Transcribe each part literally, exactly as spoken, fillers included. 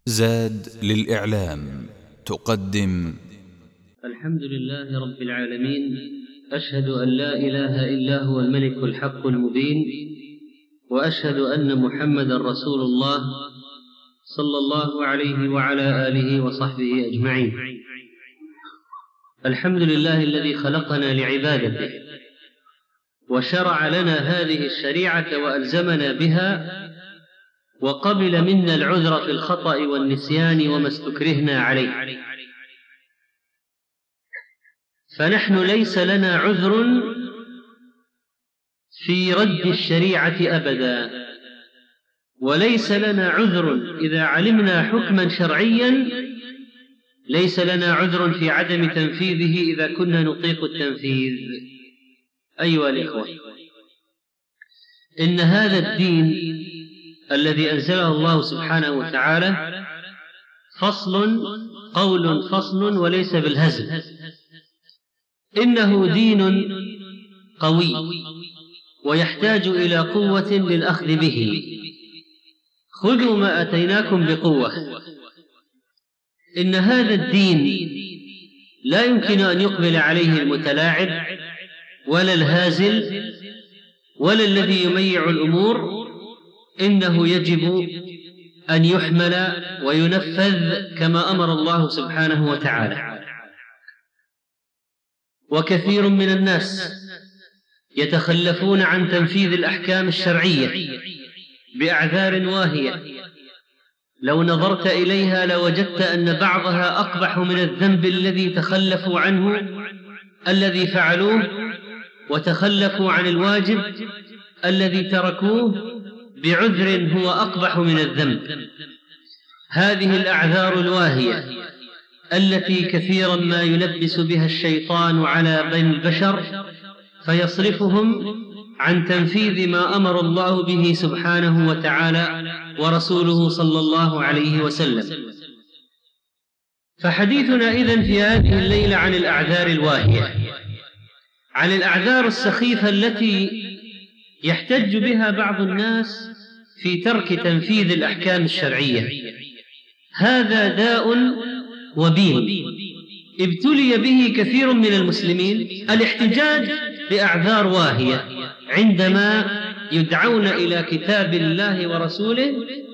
زاد للإعلام تقدم. الحمد لله رب العالمين، أشهد أن لا إله إلا هو الملك الحق المبين، وأشهد أن محمدا رسول الله صلى الله عليه وعلى آله وصحبه أجمعين. الحمد لله الذي خلقنا لعبادته وشرع لنا هذه الشريعة وألزمنا بها، وقبل منا العذر في الخطأ والنسيان وما استكرهنا عليه، فنحن ليس لنا عذر في رد الشريعة أبدا، وليس لنا عذر إذا علمنا حكما شرعيا، ليس لنا عذر في عدم تنفيذه إذا كنا نطيق التنفيذ. أيها الإخوة، إن هذا الدين الذي أنزله الله سبحانه وتعالى فصل، قول فصل وليس بالهزل. إنه دين قوي ويحتاج إلى قوة للأخذ به. خذوا ما أتيناكم بقوة. إن هذا الدين لا يمكن أن يقبل عليه المتلاعب ولا الهازل ولا الذي يميع الأمور. إنه يجب أن يحمل وينفذ كما أمر الله سبحانه وتعالى. وكثير من الناس يتخلفون عن تنفيذ الأحكام الشرعية بأعذار واهية، لو نظرت إليها لوجدت أن بعضها أقبح من الذنب الذي تخلفوا عنه، الذي فعلوه، وتخلفوا عن الواجب الذي تركوه بعذر هو أقبح من الذنب. هذه الأعذار الواهية التي كثيرا ما يلبس بها الشيطان على بني البشر فيصرفهم عن تنفيذ ما أمر الله به سبحانه وتعالى ورسوله صلى الله عليه وسلم. فحديثنا إذن في هذه الليلة عن الأعذار الواهية، عن الأعذار السخيفة التي يحتج بها بعض الناس في ترك تنفيذ الأحكام الشرعية. هذا داء وبيل ابتلي به كثير من المسلمين، الاحتجاج بأعذار واهية عندما يدعون إلى كتاب الله ورسوله،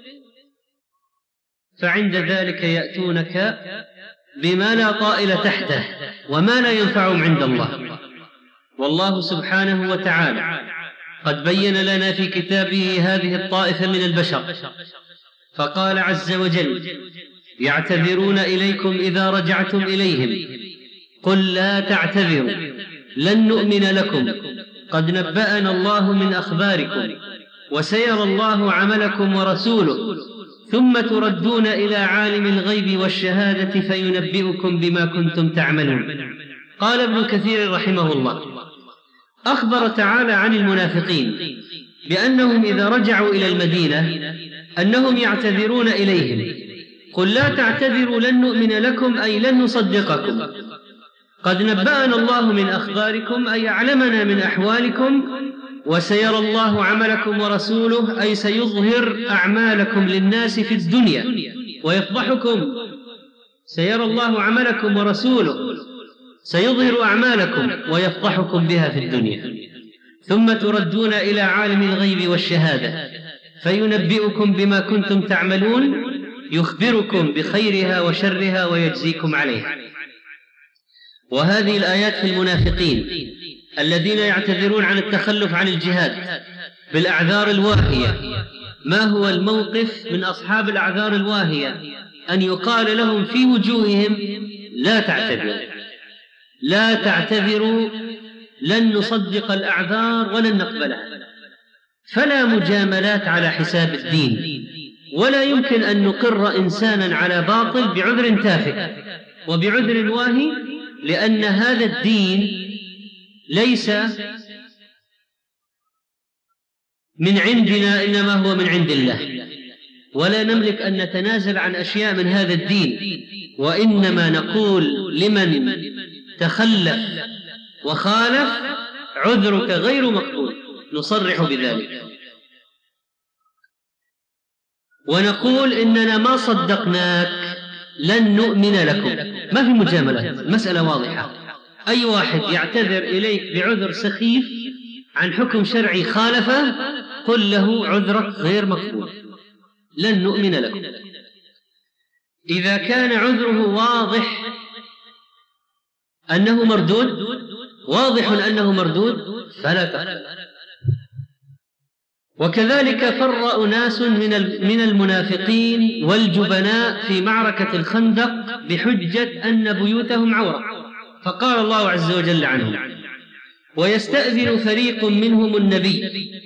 فعند ذلك يأتونك بما لا طائل تحته وما لا ينفعهم عند الله. والله سبحانه وتعالى قد بين لنا في كتابه هذه الطائفة من البشر، فقال عز وجل: يعتذرون إليكم إذا رجعتم إليهم قل لا تعتذروا لن نؤمن لكم قد نبأنا الله من أخباركم وسيرى الله عملكم ورسوله ثم تردون إلى عالم الغيب والشهادة فينبئكم بما كنتم تعملون. قال ابن كثير رحمه الله: أخبر تعالى عن المنافقين بأنهم إذا رجعوا إلى المدينة أنهم يعتذرون إليهم: قل لا تعتذروا لن نؤمن لكم أي لن نصدقكم، قد نبأنا الله من أخباركم أي يعلمنا من أحوالكم، وسيرى الله عملكم ورسوله أي سيظهر أعمالكم للناس في الدنيا ويفضحكم. سيرى الله عملكم ورسوله سيظهر أعمالكم ويفضحكم بها في الدنيا، ثم تردون إلى عالم الغيب والشهادة فينبئكم بما كنتم تعملون، يخبركم بخيرها وشرها ويجزيكم عليها. وهذه الآيات في المنافقين الذين يعتذرون عن التخلف عن الجهاد بالأعذار الواهية. ما هو الموقف من أصحاب الأعذار الواهية؟ أن يقال لهم في وجوههم: لا تعتذروا لا تعتذروا لن نصدق الأعذار ولن نقبلها. فلا مجاملات على حساب الدين، ولا يمكن أن نقر إنسانا على باطل بعذر تافه وبعذر واهي، لأن هذا الدين ليس من عندنا إنما هو من عند الله، ولا نملك أن نتنازل عن أشياء من هذا الدين، وإنما نقول لمن تخلف وخالف: عذرك غير مقبول، نصرح بذلك. ونقول إننا ما صدقناك لن نؤمن لكم. ما في مجاملة، مسألة واضحة. أي واحد يعتذر إليك بعذر سخيف عن حكم شرعي خالفه قل له عذرك غير مقبول، لن نؤمن لكم. إذا كان عذره واضح أنه مردود، واضح أنه مردود، فلا تقبل. وكذلك فر أناس من المنافقين والجبناء في معركة الخندق بحجة أن بيوتهم عورة، فقال الله عز وجل عنهم: ويستأذن فريق منهم النبي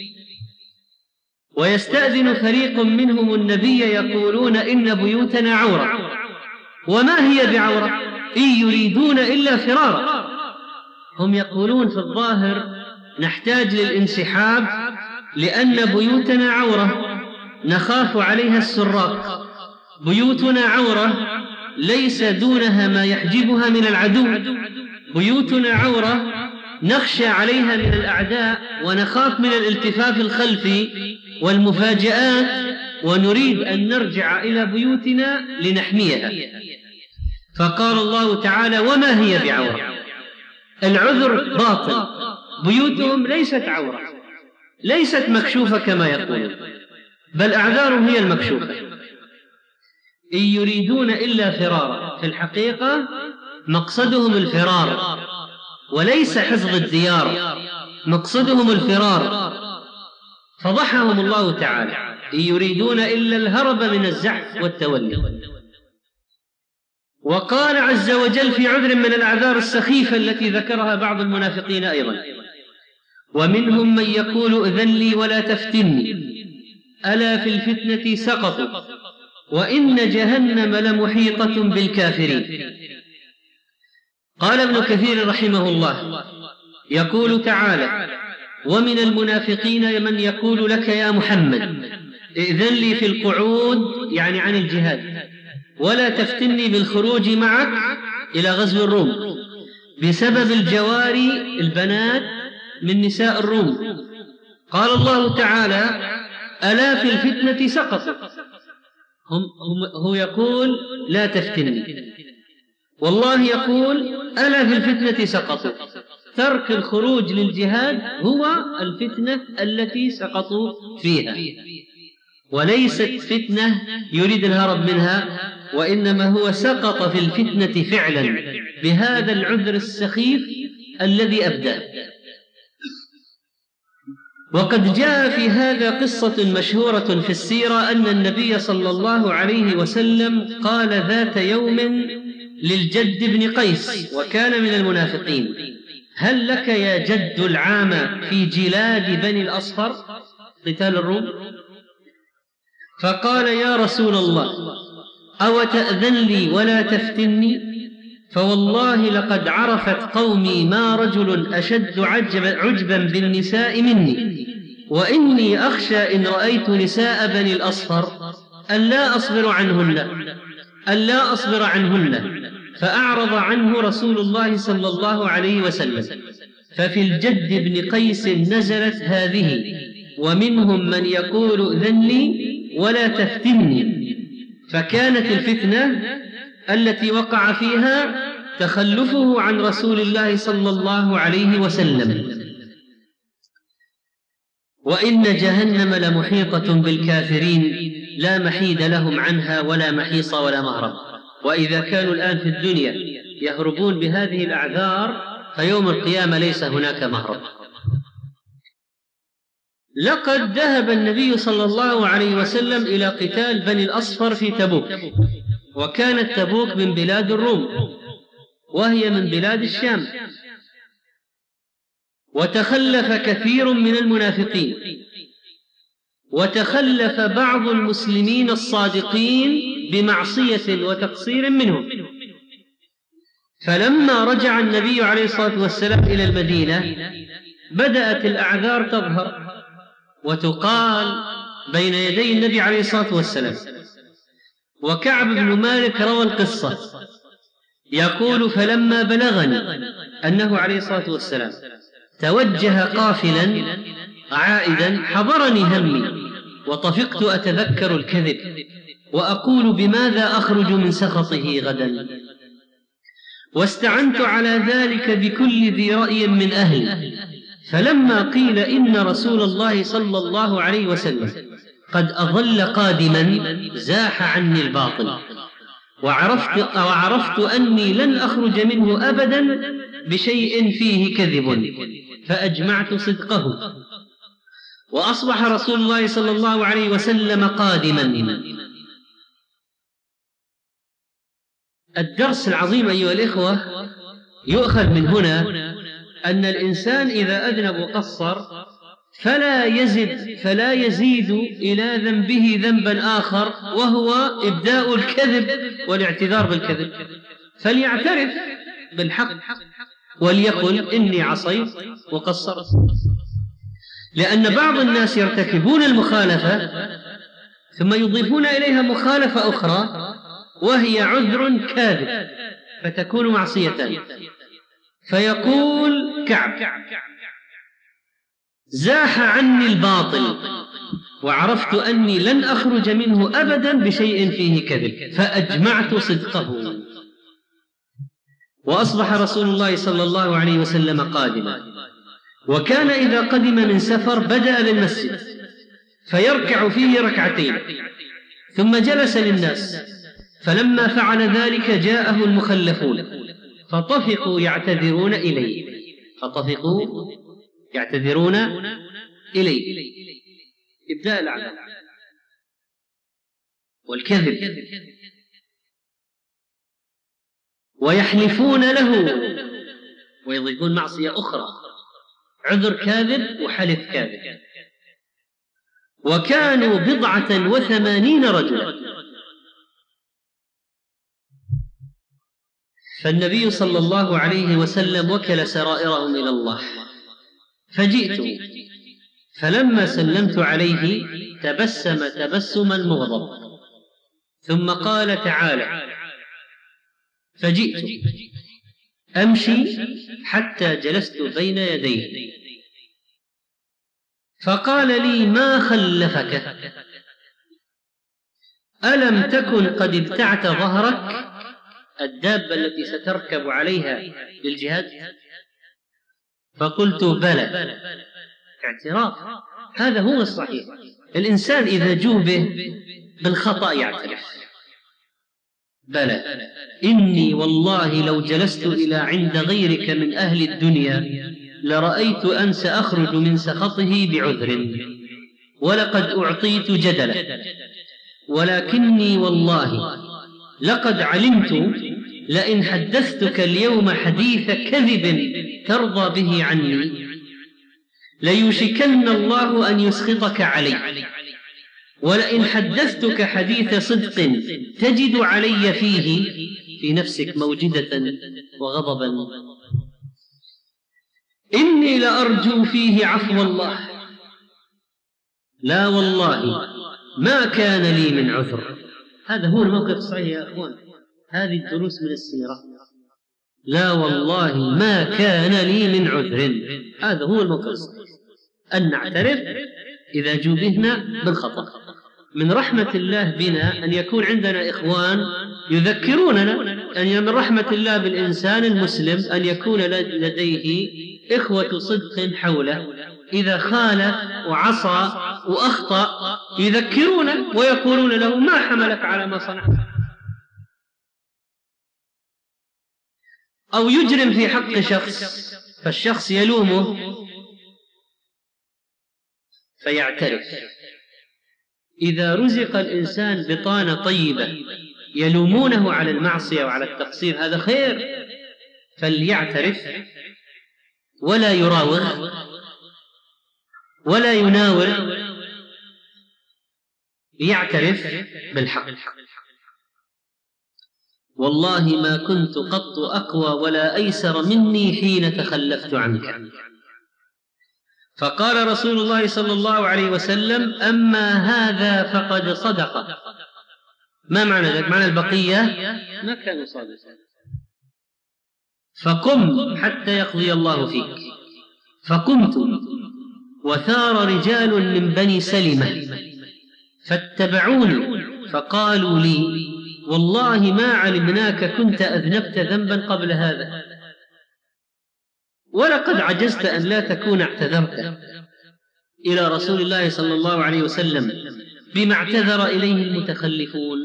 ويستأذن فريق منهم النبي يقولون إن بيوتنا عورة وما هي بعورة إن يريدون إلا فرارا. هم يقولون في الظاهر نحتاج للانسحاب لأن بيوتنا عورة نخاف عليها السراق، بيوتنا عورة ليس دونها ما يحجبها من العدو، بيوتنا عورة نخشى عليها من الأعداء ونخاف من الالتفاف الخلفي والمفاجآت، ونريد أن نرجع إلى بيوتنا لنحميها. فقال الله تعالى: وما هي بعورة. العذر باطل، بيوتهم ليست عورة، ليست مكشوفة كما يقولون، بل أعذارهم هي المكشوفة. إن يريدون إلا فرارا، في الحقيقة مقصدهم الفرار وليس حفظ الديار، مقصدهم الفرار. فضحهم الله تعالى: إن يريدون إلا الهرب من الزحف والتولي. وقال عز وجل في عذر من الأعذار السخيفة التي ذكرها بعض المنافقين أيضا: ومنهم من يقول إذن لي ولا تفتني ألا في الفتنة سقطوا وإن جهنم لمحيطة بالكافرين. قال ابن كثير رحمه الله: يقول تعالى: ومن المنافقين من يقول لك يا محمد إذن لي في القعود، يعني عن الجهاد، ولا تفتني بالخروج معك إلى غزو الروم بسبب الجواري البنات من نساء الروم. قال الله تعالى: ألا في الفتنة سقطوا. هم هو يقول لا تفتني، والله يقول ألا في الفتنة سقطوا. ترك الخروج للجهاد هو الفتنة التي سقطوا فيها، وليست فتنة يريد الهرب منها، وإنما هو سقط في الفتنة فعلا بهذا العذر السخيف الذي أبداه. وقد جاء في هذا قصة مشهورة في السيرة أن النبي صلى الله عليه وسلم قال ذات يوم للجد بن قيس وكان من المنافقين: هل لك يا جد العام في جلاد بني الأصفر، قتال الروم؟ فقال: يا رسول الله أو تأذن لي ولا تفتني، فوالله لقد عرفت قومي ما رجل أشد عجبا بالنساء مني، وإني أخشى إن رأيت نساء بني الأصفر ألا أصبر عنهن ألا أصبر عنهن فأعرض عنه رسول الله صلى الله عليه وسلم. ففي الجد بن قيس نزلت هذه: ومنهم من يقول إذن لي ولا تفتني. فكانت الفتنة التي وقع فيها تخلفه عن رسول الله صلى الله عليه وسلم. وإن جهنم لمحيطة بالكافرين لا محيد لهم عنها ولا محيص ولا مهرب. وإذا كانوا الآن في الدنيا يهربون بهذه الأعذار، فيوم القيامة ليس هناك مهرب. لقد ذهب النبي صلى الله عليه وسلم إلى قتال بني الأصفر في تبوك، وكانت تبوك من بلاد الروم وهي من بلاد الشام، وتخلف كثير من المنافقين، وتخلف بعض المسلمين الصادقين بمعصية وتقصير منهم. فلما رجع النبي عليه الصلاة والسلام إلى المدينة بدأت الأعذار تظهر وتقال بين يدي النبي عليه الصلاة والسلام. وكعب بن مالك روى القصة يقول: فلما بلغني أنه عليه الصلاة والسلام توجه قافلا عائدا حضرني همي وطفقت أتذكر الكذب وأقول بماذا أخرج من سخطه غدا، واستعنت على ذلك بكل ذي رأي من أهل. فلما قيل إن رسول الله صلى الله عليه وسلم قد أظل قادما زاح عني الباطل، وعرفت, وعرفت أني لن أخرج منه أبدا بشيء فيه كذب، فأجمعت صدقه. وأصبح رسول الله صلى الله عليه وسلم قادما. الدرس العظيم أيها الإخوة يؤخذ من هنا أن الإنسان إذا أذنب وقصر فلا يزد فلا يزيد إلى ذنبه ذنبا آخر، وهو إبداء الكذب والاعتذار بالكذب، فليعترف بالحق وليقل إني عصيت وقصرت. لأن بعض الناس يرتكبون المخالفة ثم يضيفون إليها مخالفة أخرى وهي عذر كاذب فتكون معصية. فيقول كعب: زاح عني الباطل وعرفت أني لن أخرج منه أبدا بشيء فيه كذب، فأجمعت صدقه. وأصبح رسول الله صلى الله عليه وسلم قادما، وكان إذا قدم من سفر بدأ بالمسجد فيركع فيه ركعتين ثم جلس للناس، فلما فعل ذلك جاءه المخلفون فطفقوا يعتذرون إليه فطفقوا يعتذرون إليه إبداء الأعمال والكذب، ويحلفون له ويضيفون معصية أخرى، عذر كاذب وحلف كاذب. وكانوا بضعة وثمانين رجلا. فالنبي صلى الله عليه وسلم وكل سرائرهم إلى الله، فجئت فلما سلمت عليه تبسم تبسما مغضب ثم قال: تعالى. فجئت أمشي حتى جلست بين يديه فقال لي: ما خلفك؟ ألم تكن قد ابتعت ظهرك، الدابة التي ستركب عليها للجهاد؟ فقلت: بلى. اعتراف، هذا هو الصحيح. الإنسان إذا جوبه بالخطأ يعترف: بلى، إني والله لو جلست إلى عند غيرك من أهل الدنيا لرأيت أن سأخرج من سخطه بعذر، ولقد أعطيت جدلا، ولكني والله لقد علمت لئن حدثتك اليوم حديث كذب ترضى به عني ليوشكن الله أن يسخطك علي، ولئن حدثتك حديث صدق تجد علي فيه في نفسك موجدة وغضبا إني لأرجو فيه عفو الله، لا والله ما كان لي من عذر. هذا هو الموقف الصحيح يا أخوان، هذه الدروس من السيرة. لا والله ما كان لي من عذر، هذا هو الموقف الصحيح، أن نعترف إذا جوبهنا بالخطأ. من رحمة الله بنا أن يكون عندنا إخوان يذكروننا أن من رحمة الله بالإنسان المسلم أن يكون لديه إخوة صدق حوله، إذا خالف وعصى وأخطأ يذكرونه ويقولون له: ما حملك على ما صنعت؟ أو يجرم في حق شخص فالشخص يلومه فيعترف. إذا رزق الإنسان بطانة طيبة يلومونه على المعصية وعلى التقصير هذا خير، فليعترف ولا يراوغ ولا يناور، يعترف بالحق. والله ما كنت قط أقوى ولا أيسر مني حين تخلفت عنك. فقال رسول الله صلى الله عليه وسلم: أما هذا فقد صدق. ما معنى ذلك؟ معنى البقية ما كانوا صادقين. فقم حتى يقضي الله فيك. فقمت وثار رجال من بني سلمة فاتبعوني فقالوا لي والله ما علمناك كنت أذنبت ذنبا قبل هذا، ولقد عجزت أن لا تكون اعتذرت إلى رسول الله صلى الله عليه وسلم بما اعتذر إليه المتخلفون،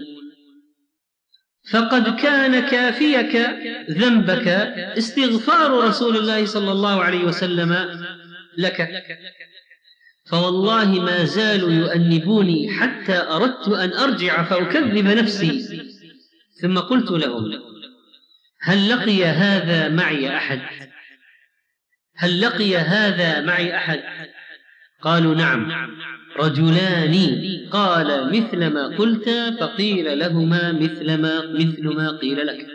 فقد كان كافيك ذنبك استغفار رسول الله صلى الله عليه وسلم لك، فوالله ما زالوا يؤنبوني حتى أردت أن أرجع فأكذب نفسي، ثم قلت لهم هل لقي هذا معي أحد؟ هل لقي هذا معي أحد؟ قالوا نعم، رجلان قال مثل ما قلت فقيل لهما مثل ما, مثل ما قيل لك.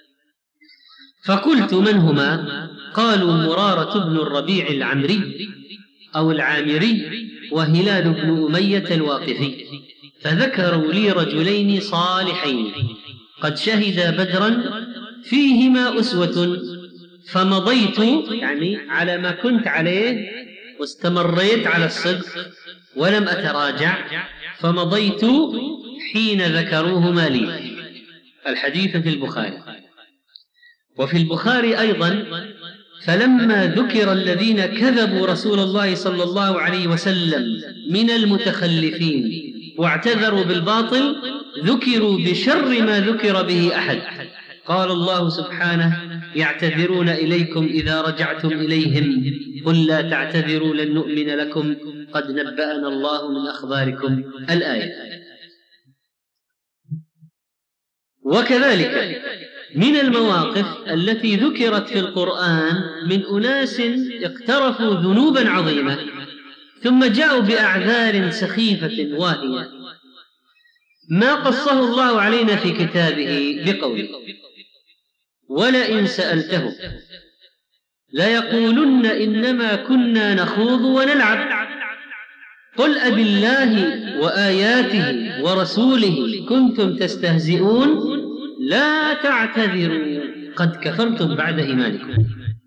فقلت من هما؟ قالوا مرارة بن الربيع العمري أو العامري وهلال بن أمية الواقفي، فذكروا لي رجلين صالحين قد شهدا بدرا فيهما أسوة، فمضيت يعني على ما كنت عليه واستمريت على الصدق ولم أتراجع، فمضيت حين ذكروهما لي. الحديث في البخاري. وفي البخاري أيضا فلما ذكر الذين كذبوا رسول الله صلى الله عليه وسلم من المتخلفين واعتذروا بالباطل ذكروا بشر ما ذكر به أحد. قال الله سبحانه يعتذرون إليكم إذا رجعتم إليهم قل لا تعتذروا لن نؤمن لكم قد نبأنا الله من أخباركم الآية. وكذلك من المواقف التي ذكرت في القرآن من أناس اقترفوا ذنوبا عظيمة ثم جاءوا بأعذار سخيفة واهية ما قصه الله علينا في كتابه بقوله ولئن سألتهم ليقولن إنما كنا نخوض ونلعب قل أبالله وآياته ورسوله كنتم تستهزئون لا تعتذروا قد كفرتم بعد إيمانكم.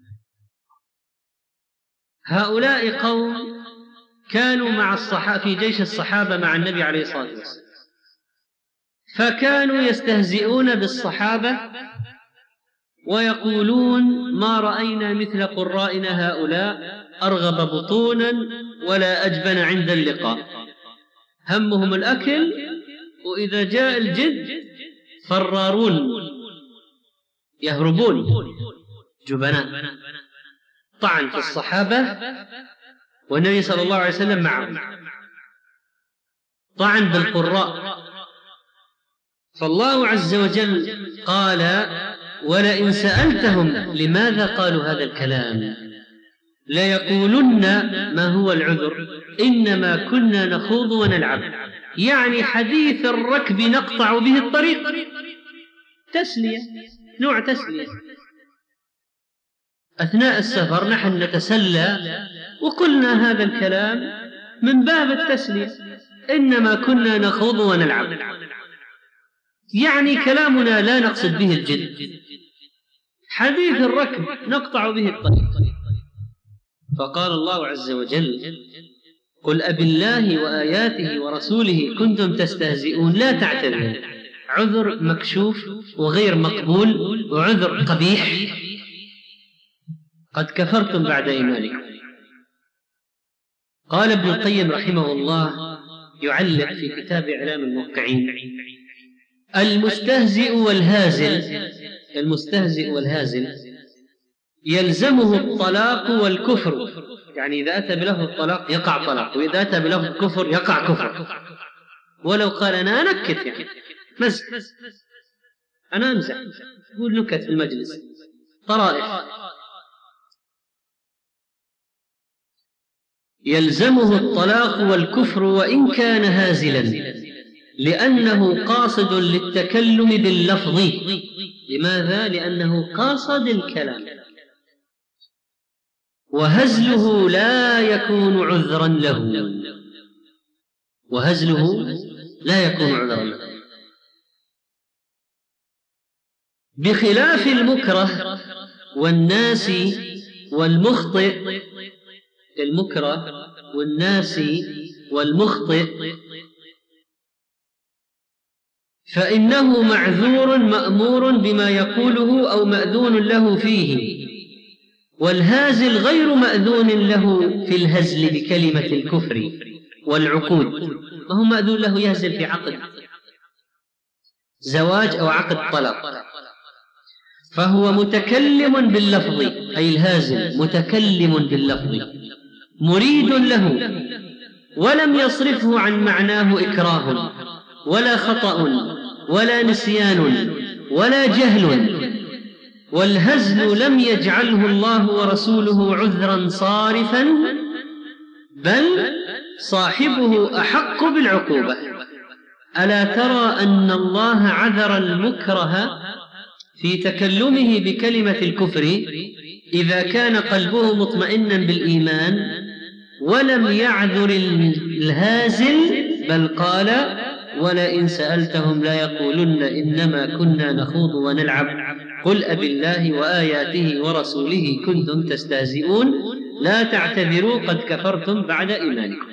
هؤلاء قوم كانوا مع الصحابة في جيش الصحابة مع النبي عليه الصلاة والسلام، فكانوا يستهزئون بالصحابة ويقولون ما رأينا مثل قرائنا هؤلاء أرغب بطونا ولا أجبن عند اللقاء، همهم الأكل وإذا جاء الجد فرارون يهربون جبناء. طعن في الصحابة والنبي صلى الله عليه وسلم معهم، طعن بالقراء، فالله عز وجل قال ولئن سألتهم لماذا قالوا هذا الكلام ليقولن ما هو العذر إنما كنا نخوض ونلعب، يعني حديث الركب نقطع به الطريق، تسلية، نوع تسلية. أثناء السفر نحن نتسلى وقلنا هذا الكلام من باب التسلية، إنما كنا نخوض ونلعب، يعني كلامنا لا نقصد به الجد، حديث الركب نقطع به الطريق. فقال الله عز وجل قل أبالله وآياته ورسوله كنتم تستهزئون لا تعتذروا، عذر مكشوف وغير مقبول وعذر قبيح، قد كفرتم بعد إيمانكم. قال ابن القيم رحمه الله يعلق في كتاب إعلام الموقعين المستهزئ والهازل المستهزئ والهازل يلزمه الطلاق والكفر، يعني إذا أتى بلفظ الطلاق يقع طلاق، وإذا أتى بلفظ الكفر يقع كفر. ولو قال أنا أنكت يعني مزح، أنا أمزح، أقول نكت في المجلس طرائف، يلزمه الطلاق والكفر وإن كان هازلا لأنه قاصد للتكلم باللفظ. لماذا؟ لأنه قاصد الكلام، وهزله لا يكون عذرا له، وهزله لا يكون عذرا له، بخلاف المكره والناس والمخطئ. المكره والناس والمخطئ فإنه معذور مأمور بما يقوله أو مأذون له فيه، والهازل غير مأذون له في الهزل بكلمة الكفر والعقود. ما هو مأذون له يهزل في عقد زواج أو عقد طلاق، فهو متكلم باللفظ، أي الهازل متكلم باللفظ مريد له، ولم يصرفه عن معناه إكراه ولا خطأ ولا نسيان ولا جهل، والهزل لم يجعله الله ورسوله عذرا صارفا، بل صاحبه أحق بالعقوبة. ألا ترى أن الله عذر المكره في تكلمه بكلمة الكفر إذا كان قلبه مطمئنا بالإيمان، ولم يعذر الهازل، بل قال: ولئن سألتهم لا يقولن إنما كنا نخوض ونلعب قل أبالله وآياته ورسوله كنتم تستهزئون لا تعتذروا قد كفرتم بعد إيمانكم.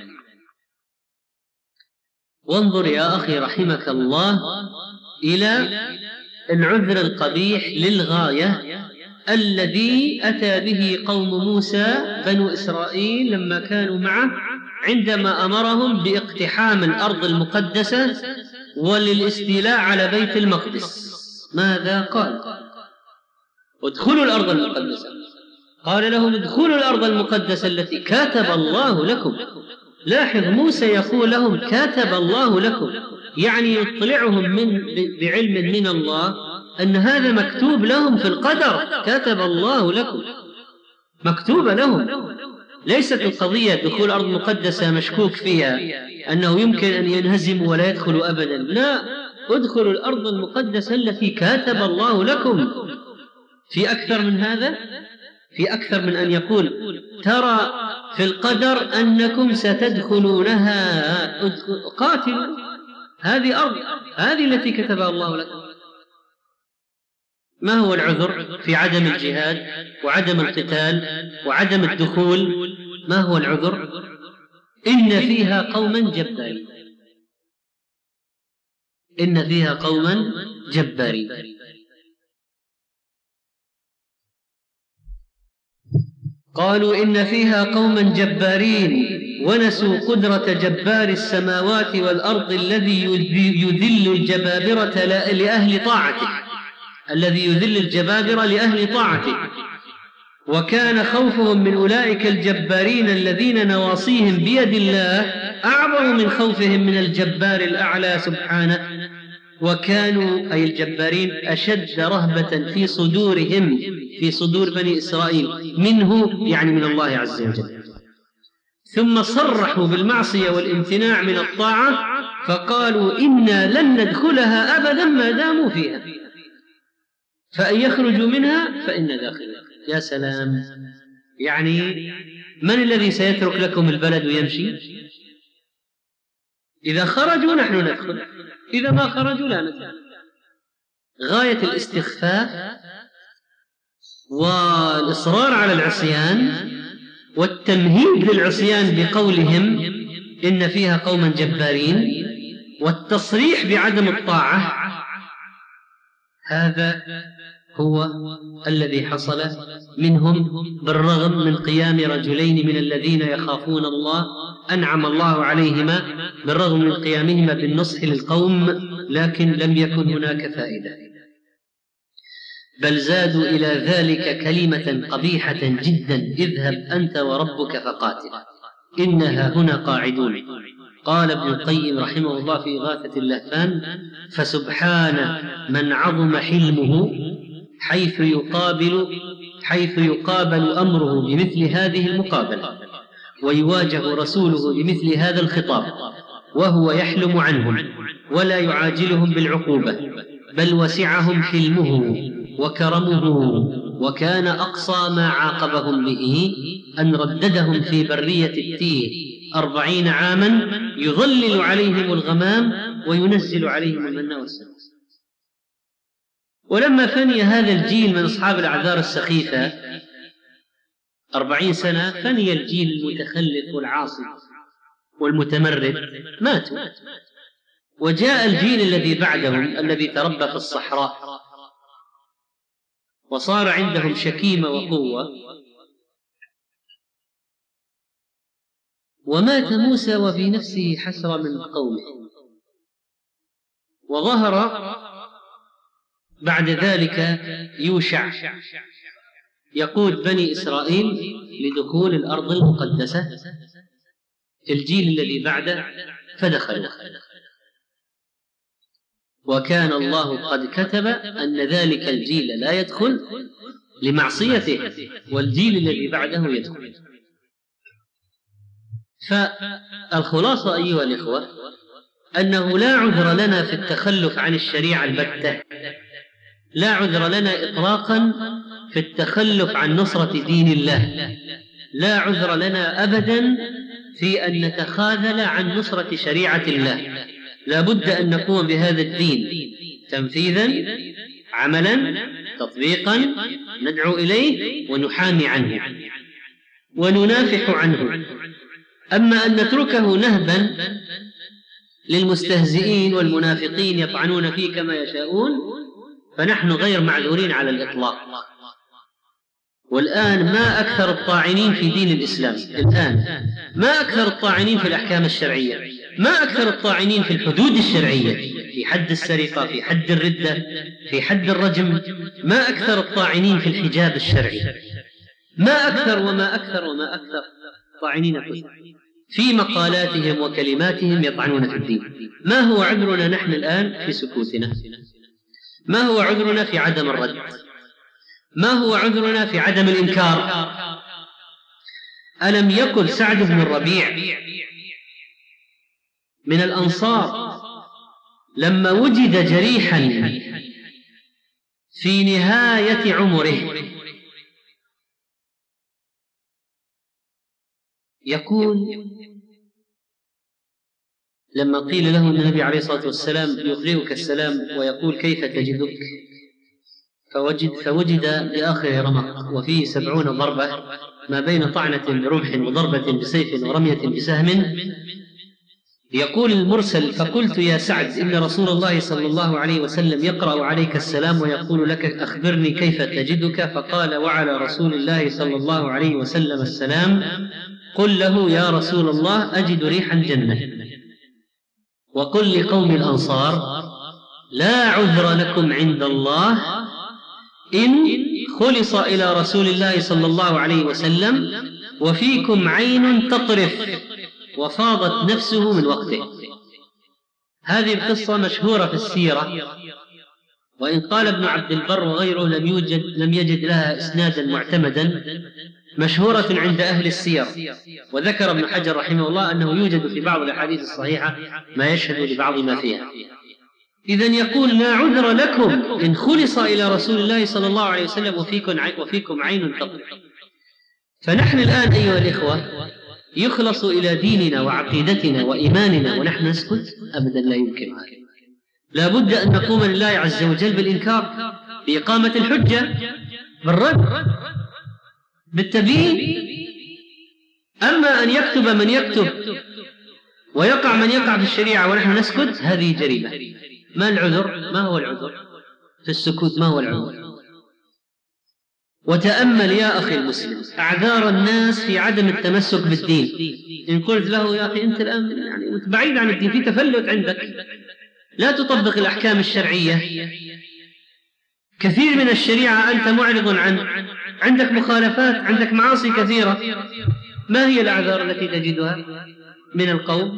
وانظر يا أخي رحمك الله إلى العذر القبيح للغاية الذي أتى به قوم موسى بنو إسرائيل لما كانوا معه، عندما أمرهم باقتحام الأرض المقدسة وللاستيلاء على بيت المقدس. ماذا قال؟ ادخلوا الأرض المقدسة. قال لهم: ادخلوا الأرض المقدسة التي كاتب الله لكم. لاحظ، موسى يقول لهم كاتب الله لكم، يعني يطلعهم من بعلم من الله أن هذا مكتوب لهم في القدر، كاتب الله لكم، مكتوب لهم. ليست القضية دخول أرض مقدسة مشكوك فيها أنه يمكن أن ينهزموا ولا يدخلوا أبدا، لا، ادخلوا الأرض المقدسة التي كاتب الله لكم. في أكثر من هذا؟ في أكثر من أن يقول ترى في القدر أنكم ستدخلونها، قاتلوا، هذه أرض، هذه التي كتبها الله لكم. ما هو العذر في عدم الجهاد وعدم القتال وعدم الدخول؟ ما هو العذر؟ إن فيها قوما جبارين، إن فيها قوما جبارين. قالوا إن فيها قوما جبارين ونسوا قدرة جبار السماوات والأرض الذي يذل الجبابرة لأهل طاعته، الذي يذل الجبابرة لأهل طاعته. وكان خوفهم من أولئك الجبارين الذين نواصيهم بيد الله أعظم من خوفهم من الجبار الأعلى سبحانه. وكانوا أي الجبارين أشد رهبة في صدورهم، في صدور بني إسرائيل، منه يعني من الله عز وجل. ثم صرحوا بالمعصية والامتناع من الطاعة، فقالوا إنا لن ندخلها أبدا ما داموا فيها، فإن يخرجوا منها فإن داخلها. يا سلام، يعني من الذي سيترك لكم البلد ويمشي؟ إذا خرجوا نحن ندخل، إذا ما خرجوا لا ندخل. غاية الاستخفاف والإصرار على العصيان والتمهيد للعصيان بقولهم إن فيها قوما جبارين، والتصريح بعدم الطاعة، هذا هو الذي حصل منهم، بالرغم من قيام رجلين من الذين يخافون الله أنعم الله عليهما، بالرغم من قيامهما بالنصح للقوم، لكن لم يكن هناك فائدة، بل زادوا إلى ذلك كلمة قبيحة جدا: اذهب أنت وربك فقاتل إنها هنا قاعدون. قال ابن القيم رحمه الله في إغاثة اللهفان: فسبحان من عظم حلمه حيث يقابل حيث يقابل أمره بمثل هذه المقابلة، ويواجه رسوله بمثل هذا الخطاب، وهو يحلم عنهم ولا يعاجلهم بالعقوبة، بل وسعهم حلمه وكرمه، وكان أقصى ما عاقبهم به أن رددهم في برية التيه أربعين عاما يظلل عليهم الغمام وينزل عليهم المن والسلوى. ولما فني هذا الجيل من أصحاب الأعذار السخيفة أربعين سنة، فني الجيل المتخلف والعاصي والمتمرد، ماتوا. وجاء الجيل الذي بعدهم الذي تربى في الصحراء وصار عندهم شكيمة وقوة، ومات موسى وفي نفسه حسرة من قومه. وظهر بعد ذلك يوشع يقود بني إسرائيل لدخول الأرض المقدسة، الجيل الذي بعده فدخلوا، وكان الله قد كتب أن ذلك الجيل لا يدخل لمعصيته، والجيل الذي بعده يدخل. فالخلاصة أيها الإخوة أنه لا عذر لنا في التخلف عن الشريعة البتة، لا عذر لنا إطلاقا في التخلف عن نصرة دين الله، لا عذر لنا أبدا في أن نتخاذل عن نصرة شريعة الله. لا بد أن نقوم بهذا الدين تنفيذا، عملا، تطبيقا، ندعو إليه ونحامي عنه وننافح عنه. أما أن نتركه نهبا للمستهزئين والمنافقين يطعنون فيه كما يشاءون فنحن غير معذورين على الإطلاق. والآن ما أكثر الطاعنين في دين الإسلام، الآن ما أكثر الطاعنين في الأحكام الشرعية، ما أكثر الطاعنين في الحدود الشرعية، في حد السرقة، في حد الردة، في حد الرجم، ما أكثر الطاعنين في الحجاب الشرعي، ما أكثر وما أكثر وما أكثر الطاعنين في مقالاتهم وكلماتهم يطعنون في الدين. ما هو عذرنا نحن الآن في سكوتنا؟ ما هو عذرنا في عدم الرد؟ ما هو عذرنا في عدم الإنكار؟ ألم يقل سعد بن الربيع من الأنصار لما وجد جريحا في نهاية عمره يقول لما قيل له النبي عليه الصلاة والسلام يقرئك السلام ويقول كيف تجدك، فوجد, فوجد بآخر رمق وفيه سبعون ضربة ما بين طعنة برمح وضربة بسيف ورمية بسهم. يقول المرسل فقلت يا سعد إن رسول الله صلى الله عليه وسلم يقرأ عليك السلام ويقول لك أخبرني كيف تجدك، فقال وعلى رسول الله صلى الله عليه وسلم السلام، قل له يا رسول الله أجد ريح الجنة، وقل لقوم الأنصار لا عذر لكم عند الله إن خلص إلى رسول الله صلى الله عليه وسلم وفيكم عين تطرف وفاضت نفسه من وقته. هذه القصة مشهورة في السيرة، وإن قال ابن عبد البر وغيره لم يوجد لم يجد لها إسنادا معتمدا، مشهورة عند أهل السير. وذكر ابن حجر رحمه الله أنه يوجد في بعض الأحاديث الصحيحة ما يشهد لبعض ما فيها. إذن يقول لا عذر لكم إن خلص إلى رسول الله صلى الله عليه وسلم وفيكم وفيكم عين تطرف. فنحن الآن أيها الإخوة يخلص إلى ديننا وعقيدتنا وإيماننا ونحن نسكت؟ أبدا لا يمكن هذا. لا بد أن نقوم لله عز وجل بالإنكار، بإقامة الحجة، بالرد، بالتبيين. أما أن يكتب من يكتب ويقع من يقع في الشريعة ونحن نسكت، هذه جريمة. ما العذر؟ ما هو العذر في السكوت؟ ما هو العذر؟ وتأمل يا أخي المسلم أعذار الناس في عدم التمسك بالدين. إن قلت له يا أخي أنت الآن يعني بعيد عن الدين، في تفلت عندك، لا تطبق الأحكام الشرعية، كثير من الشريعة أنت معرض عنه، عندك مخالفات، عندك معاصي كثيرة، ما هي الأعذار التي تجدها من القوم؟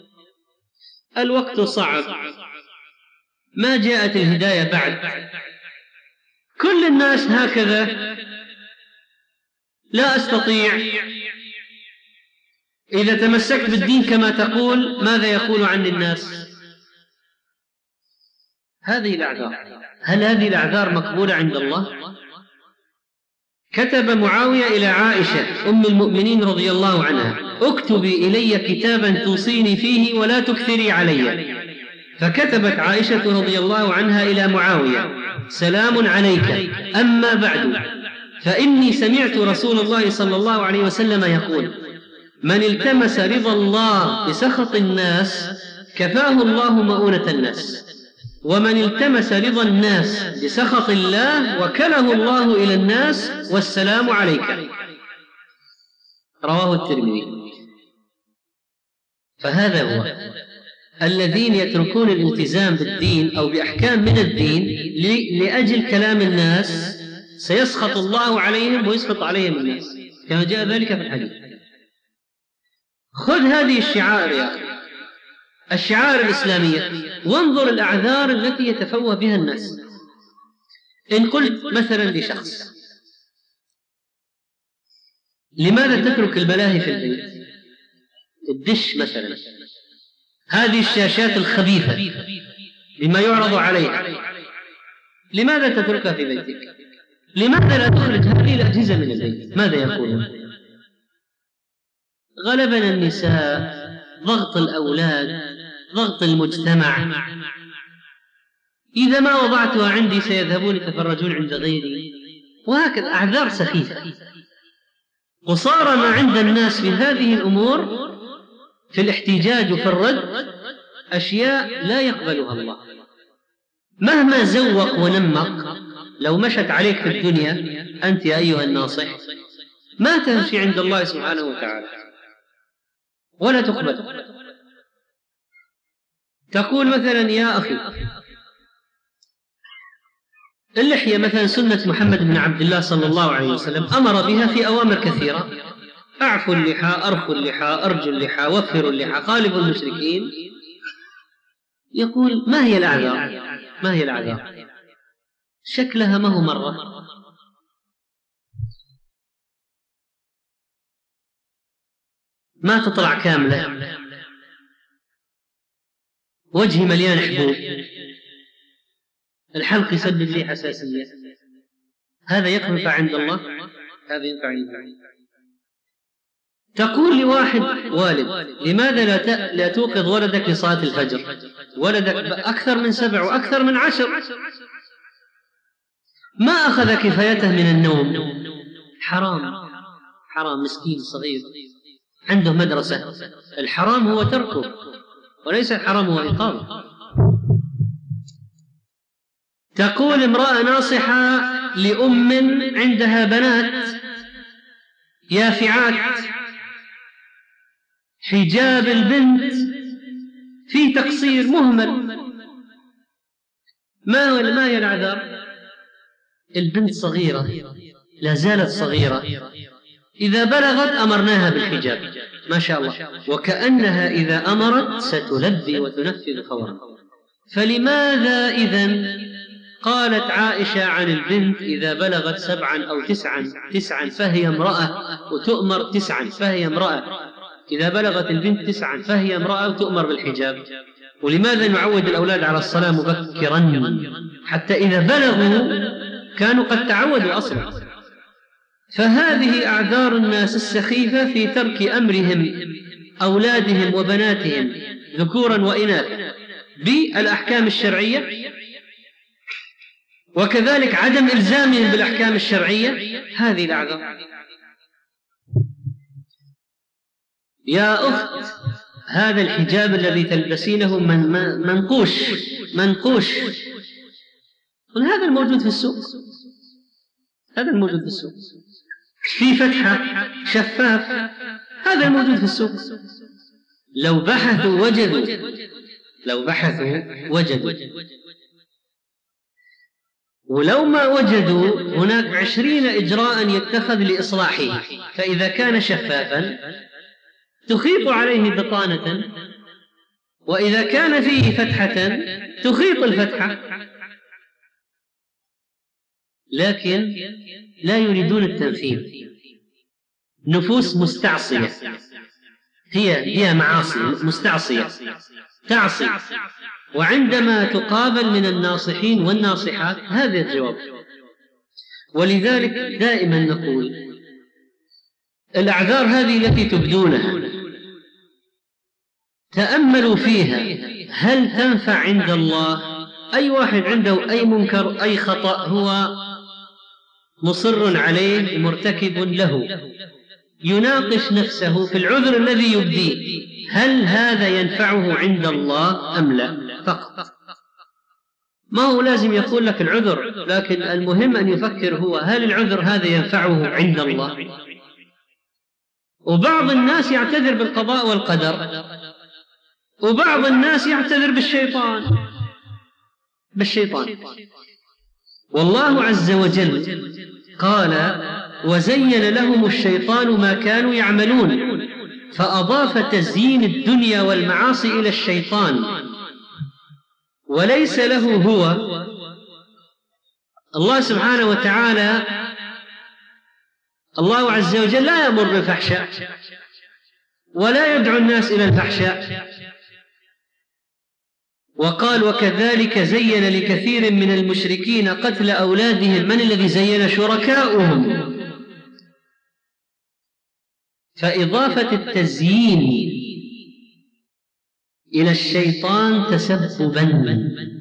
الوقت صعب، ما جاءت الهداية بعد، كل الناس هكذا، لا أستطيع. إذا تمسكت بالدين كما تقول ماذا يقول عن الناس؟ هذه الأعذار. هل هذه الأعذار مقبولة عند الله؟ كتب معاوية إلى عائشة أم المؤمنين رضي الله عنها اكتبي إلي كتابا توصيني فيه ولا تكثري علي. فكتبت عائشة رضي الله عنها إلى معاوية سلام عليك، أما بعد فإني سمعت رسول الله صلى الله عليه وسلم يقول من التمس رضا الله بسخط الناس كفاه الله مؤونة الناس، ومن التمس رضا الناس بسخط الله وكله الله إلى الناس والسلام عليك. رواه الترمذي. فهذا هو الذين يتركون الالتزام بالدين أو بأحكام من الدين لأجل كلام الناس سيسخط الله عليهم ويسخط عليهم الناس، كما جاء ذلك في الحديث. خذ هذه الشعائر يا أخي، الشعائر الإسلامية، وانظر الأعذار التي يتفوه بها الناس. إن قلت مثلا لشخص: لماذا تترك الملاهي في البيت؟ الدش مثلا، هذه الشاشات الخبيثة بما يعرض عليها، لماذا تتركها في بيتك؟ لماذا لا تخرج هذه الأجهزة من البيت؟ ماذا يقولون؟ غلبنا النساء، ضغط الأولاد، ضغط المجتمع، إذا ما وضعتها عندي سيذهبون يتفرجون عند غيري، وهكذا أعذار سخيفة. وصار ما عند الناس في هذه الأمور في الاحتجاج وفي الرد أشياء لا يقبلها الله. مهما زوق ونمق، لو مشت عليك في الدنيا أنت يا أيها الناصح ما تمشي عند الله سبحانه وتعالى ولا تقبل. تقول مثلا: يا أخي، اللحية مثلا سنة محمد بن عبد الله صلى الله عليه وسلم أمر بها في أوامر كثيرة: أعفوا اللحى، أرخوا اللحى، أرجوا اللحى، وفروا اللحى، خالفوا المشركين. يقول: ما هي الأعذار؟ ما هي الأعذار؟ شكلها ما هو مرة، ما تطلع كاملة، وجهي مليان حبوب، الحلق يسبب لي حساسية. هذا ينفع عند الله؟ هذا ينفع عند الله. تقول لواحد والد: لماذا لا لا توقظ ولدك لصلاة الفجر؟ ولدك أكثر من سبع وأكثر من عشر، ما أخذ كفايته من النوم. حرام، حرام، مسكين صغير عنده مدرسة. الحرام هو تركه، وليس الحرام هو إقامة. تقول امرأة ناصحة لأم عندها بنات يافعات: حجاب البنت في تقصير مهمل. ما هو ما هي العذر؟ البنت صغيرة، لا زالت صغيرة، إذا بلغت أمرناها بالحجاب ما شاء الله، وكأنها إذا أمرت ستلبي وتنفذ فورا. فلماذا إذن قالت عائشة عن البنت إذا بلغت سبعا أو تسعا تسعا فهي امرأة وتؤمر تسعا فهي امرأة، إذا بلغت البنت تسعا فهي امرأة وتؤمر بالحجاب؟ ولماذا نعود الأولاد على الصلاة مبكرا حتى إذا بلغوا كانوا قد تعودوا أصلا؟ فهذه أعذار الناس السخيفة في ترك أمرهم أولادهم وبناتهم ذكورا وإناثا بالأحكام الشرعية، وكذلك عدم إلزامهم بالأحكام الشرعية. هذه الأعذار. يا أخت، هذا الحجاب الذي تلبسينه من منقوش منقوش هذا الموجود في السوق، هذا الموجود في السوق في فتحة شفاف، هذا الموجود في السوق. لو بحثوا وجدوا لو بحثوا وجدوا ولو ما وجدوا هناك عشرين إجراء يتخذ لإصلاحه. فإذا كان شفافا تخيط عليه بطانة، وإذا كان فيه فتحة تخيط الفتحة، لكن لا يريدون التنفيذ. نفوس مستعصية، هي هي معاصي مستعصية تعصي، وعندما تقابل من الناصحين والناصحات هذا الجواب. ولذلك دائما نقول الأعذار هذه التي تبدونها تأملوا فيها، هل تنفع عند الله؟ أي واحد عنده أي منكر أي خطأ هو مصر عليه مرتكب له، يناقش نفسه في العذر الذي يبديه، هل هذا ينفعه عند الله أم لا فقط. ما هو لازم يقول لك العذر، لكن المهم أن يفكر هو هل العذر هذا ينفعه عند الله. وبعض الناس يعتذر بالقضاء والقدر، وبعض الناس يعتذر بالشيطان بالشيطان والله عز وجل قال وزين لهم الشيطان ما كانوا يعملون، فأضاف تزيين الدنيا والمعاصي إلى الشيطان وليس له هو. الله سبحانه وتعالى الله عز وجل لا يأمر بالفحشاء ولا يدعو الناس إلى الفحشاء، وقال وكذلك زين لكثير من المشركين قتل أولادهم. من الذي زين؟ شركاؤهم. فإضافة التزيين إلى الشيطان تسببا،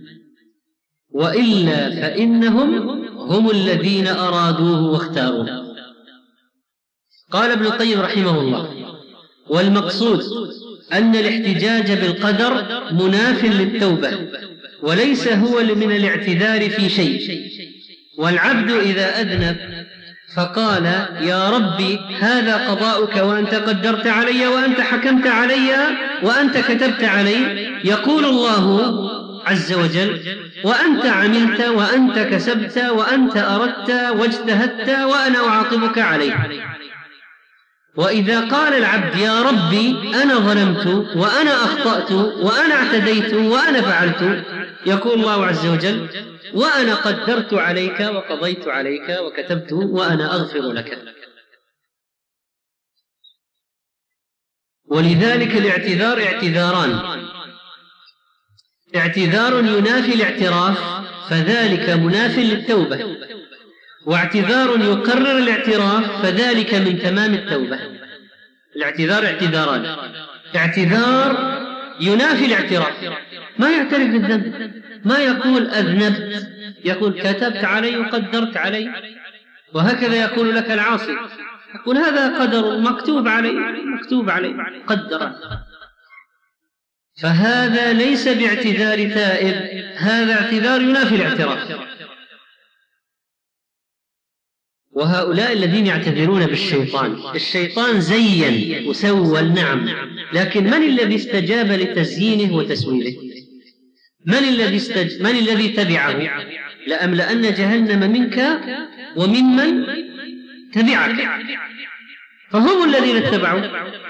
وإلا فإنهم هم الذين أرادوه واختاروه. قال ابن القيم رحمه الله والمقصود أن الاحتجاج بالقدر مناف للتوبة وليس هو من الاعتذار في شيء. والعبد إذا أذنب فقال يا ربي هذا قضاؤك وأنت قدرت علي وأنت حكمت علي وأنت كتبت علي، يقول الله عز وجل وأنت عملت وأنت كسبت وأنت أردت واجتهدت وأنا أعاقبك عليه. وإذا قال العبد يا ربي أنا ظلمت وأنا أخطأت وأنا اعتديت وأنا فعلت، يقول الله عز وجل وأنا قدرت عليك وقضيت عليك وكتبت وأنا أغفر لك. ولذلك الاعتذار اعتذاران: اعتذار ينافي الاعتراف فذلك مناف للتوبة، واعتذار يقرر الاعتراف فذلك من تمام التوبة. الاعتذار اعتذاران: اعتذار ينافي الاعتراف، ما يعترف بالذنب، ما يقول أذنبت، يقول كتبت علي وقدرت علي. وهكذا يقول لك العاصي، يقول هذا قدر مكتوب علي مكتوب علي قدر. فهذا ليس باعتذار تائب، هذا اعتذار ينافي الاعتراف. وهؤلاء الذين يعتذرون بالشيطان، الشيطان زين وسول نعم، لكن من الذي استجاب لتزيينه وتسويله؟ من الذي استج... من الذي تبعه؟ لأملأن جهنم منك وممن تبعك، فهم الذين اتبعوا.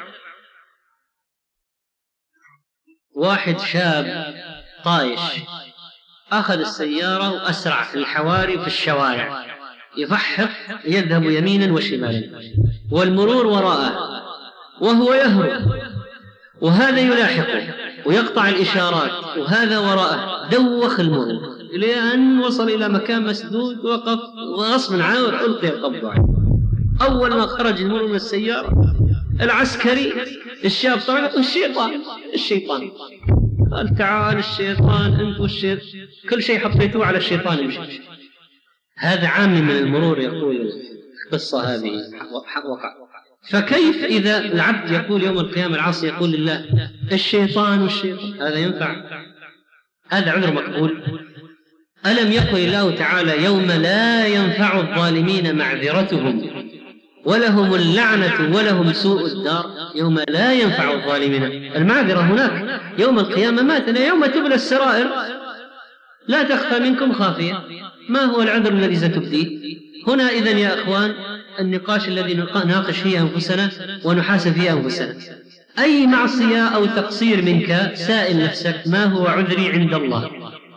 واحد شاب طايش أخذ السيارة وأسرع في الحواري وفي الشوارع، يفحط يذهب يمينا وشمالا والمرور وراءه وهو يهرب، وهذا يلاحقه ويقطع الإشارات وهذا وراءه، دوخ المرور إلى أن وصل إلى مكان مسدود، وقف وغصبا عنه ألقي القبض عليه. أول ما خرج المرور من السيارة العسكري الشاب طلع الشيطان الشيطان قال تعال الشيطان أنت والشيطان، كل شيء حطيتوه على الشيطان يمشي. هذا عام من المرور يقول القصة هذه وقع. فكيف إذا العبد يقول يوم القيامة العاصي يقول لله الشيطان والشيطان؟ هذا ينفع؟ هذا عذر مقبول؟ ألم يقل الله تعالى يوم لا ينفع الظالمين معذرتهم ولهم اللعنة ولهم سوء الدار؟ يوم لا ينفع الظالمين المعذرة هناك يوم القيامة، ماتنا يوم تبلى السرائر لا تخفى منكم خافية. ما هو العذر الذي ستبديه هنا؟ إذن يا أخوان النقاش الذي نناقش فيه أنفسنا ونحاسب فيه أنفسنا، أي معصية أو تقصير منك سائل نفسك ما هو عذري عند الله؟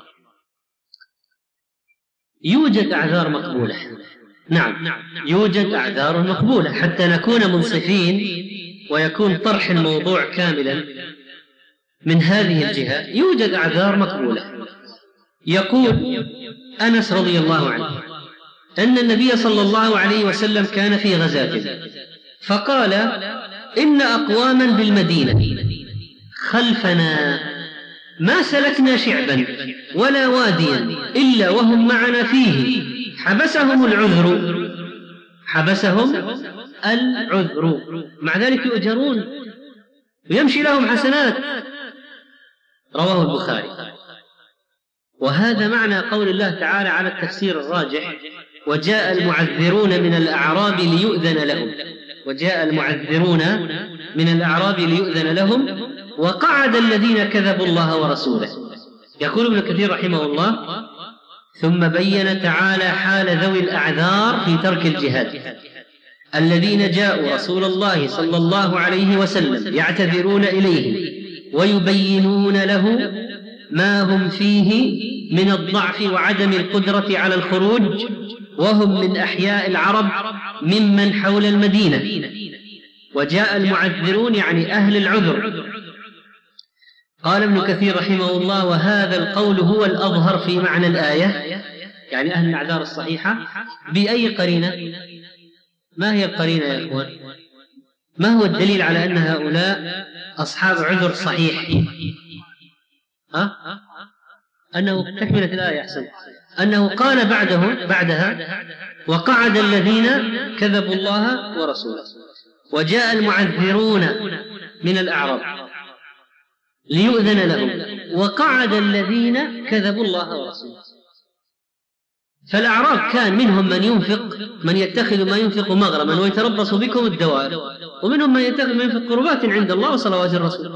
يوجد أعذار مقبولة، نعم يوجد أعذار مقبولة حتى نكون منصفين ويكون طرح الموضوع كاملا من هذه الجهة. يوجد أعذار مقبولة. يقول أنس رضي الله عنه أن النبي صلى الله عليه وسلم كان في غزاة فقال إن أقواما بالمدينة خلفنا ما سلكنا شعبا ولا واديا إلا وهم معنا فيه حبسهم العذر حبسهم العذر مع ذلك يؤجرون ويمشي لهم حسنات. رواه البخاري. وهذا معنى قول الله تعالى على التفسير الراجح: وجاء المعذرون من الأعراب ليؤذن لهم. وجاء المعذرون من الأعراب ليؤذن لهم وقعد الذين كذبوا الله ورسوله. يقول ابن كثير رحمه الله: ثم بين تعالى حال ذوي الأعذار في ترك الجهاد الذين جاءوا رسول الله صلى الله عليه وسلم يعتذرون إليه ويبينون له ما هم فيه من الضعف وعدم القدرة على الخروج، وهم من أحياء العرب ممن حول المدينة. وجاء المعذرون يعني أهل العذر. قال ابن كثير رحمه الله: وهذا القول هو الأظهر في معنى الآية، يعني أهل الأعذار الصحيحة. بأي قرينة؟ ما هي القرينة يا إخوان؟ ما هو الدليل على أن هؤلاء أصحاب عذر صحيح؟ ها؟ أنه تكملة الآية أحسن، أنه قال بعده بعدها: وقعد الذين كذبوا الله ورسوله وجاء المعذرون من الأعراب ليؤذن لهم وقعد الذين كذبوا الله ورسوله. فالأعراب كان منهم من ينفق، من يتخذ ما ينفق مغرما ويتربص بكم الدوائر، ومنهم من يتخذ ما ينفق قربات عند الله وصلوات الرسول.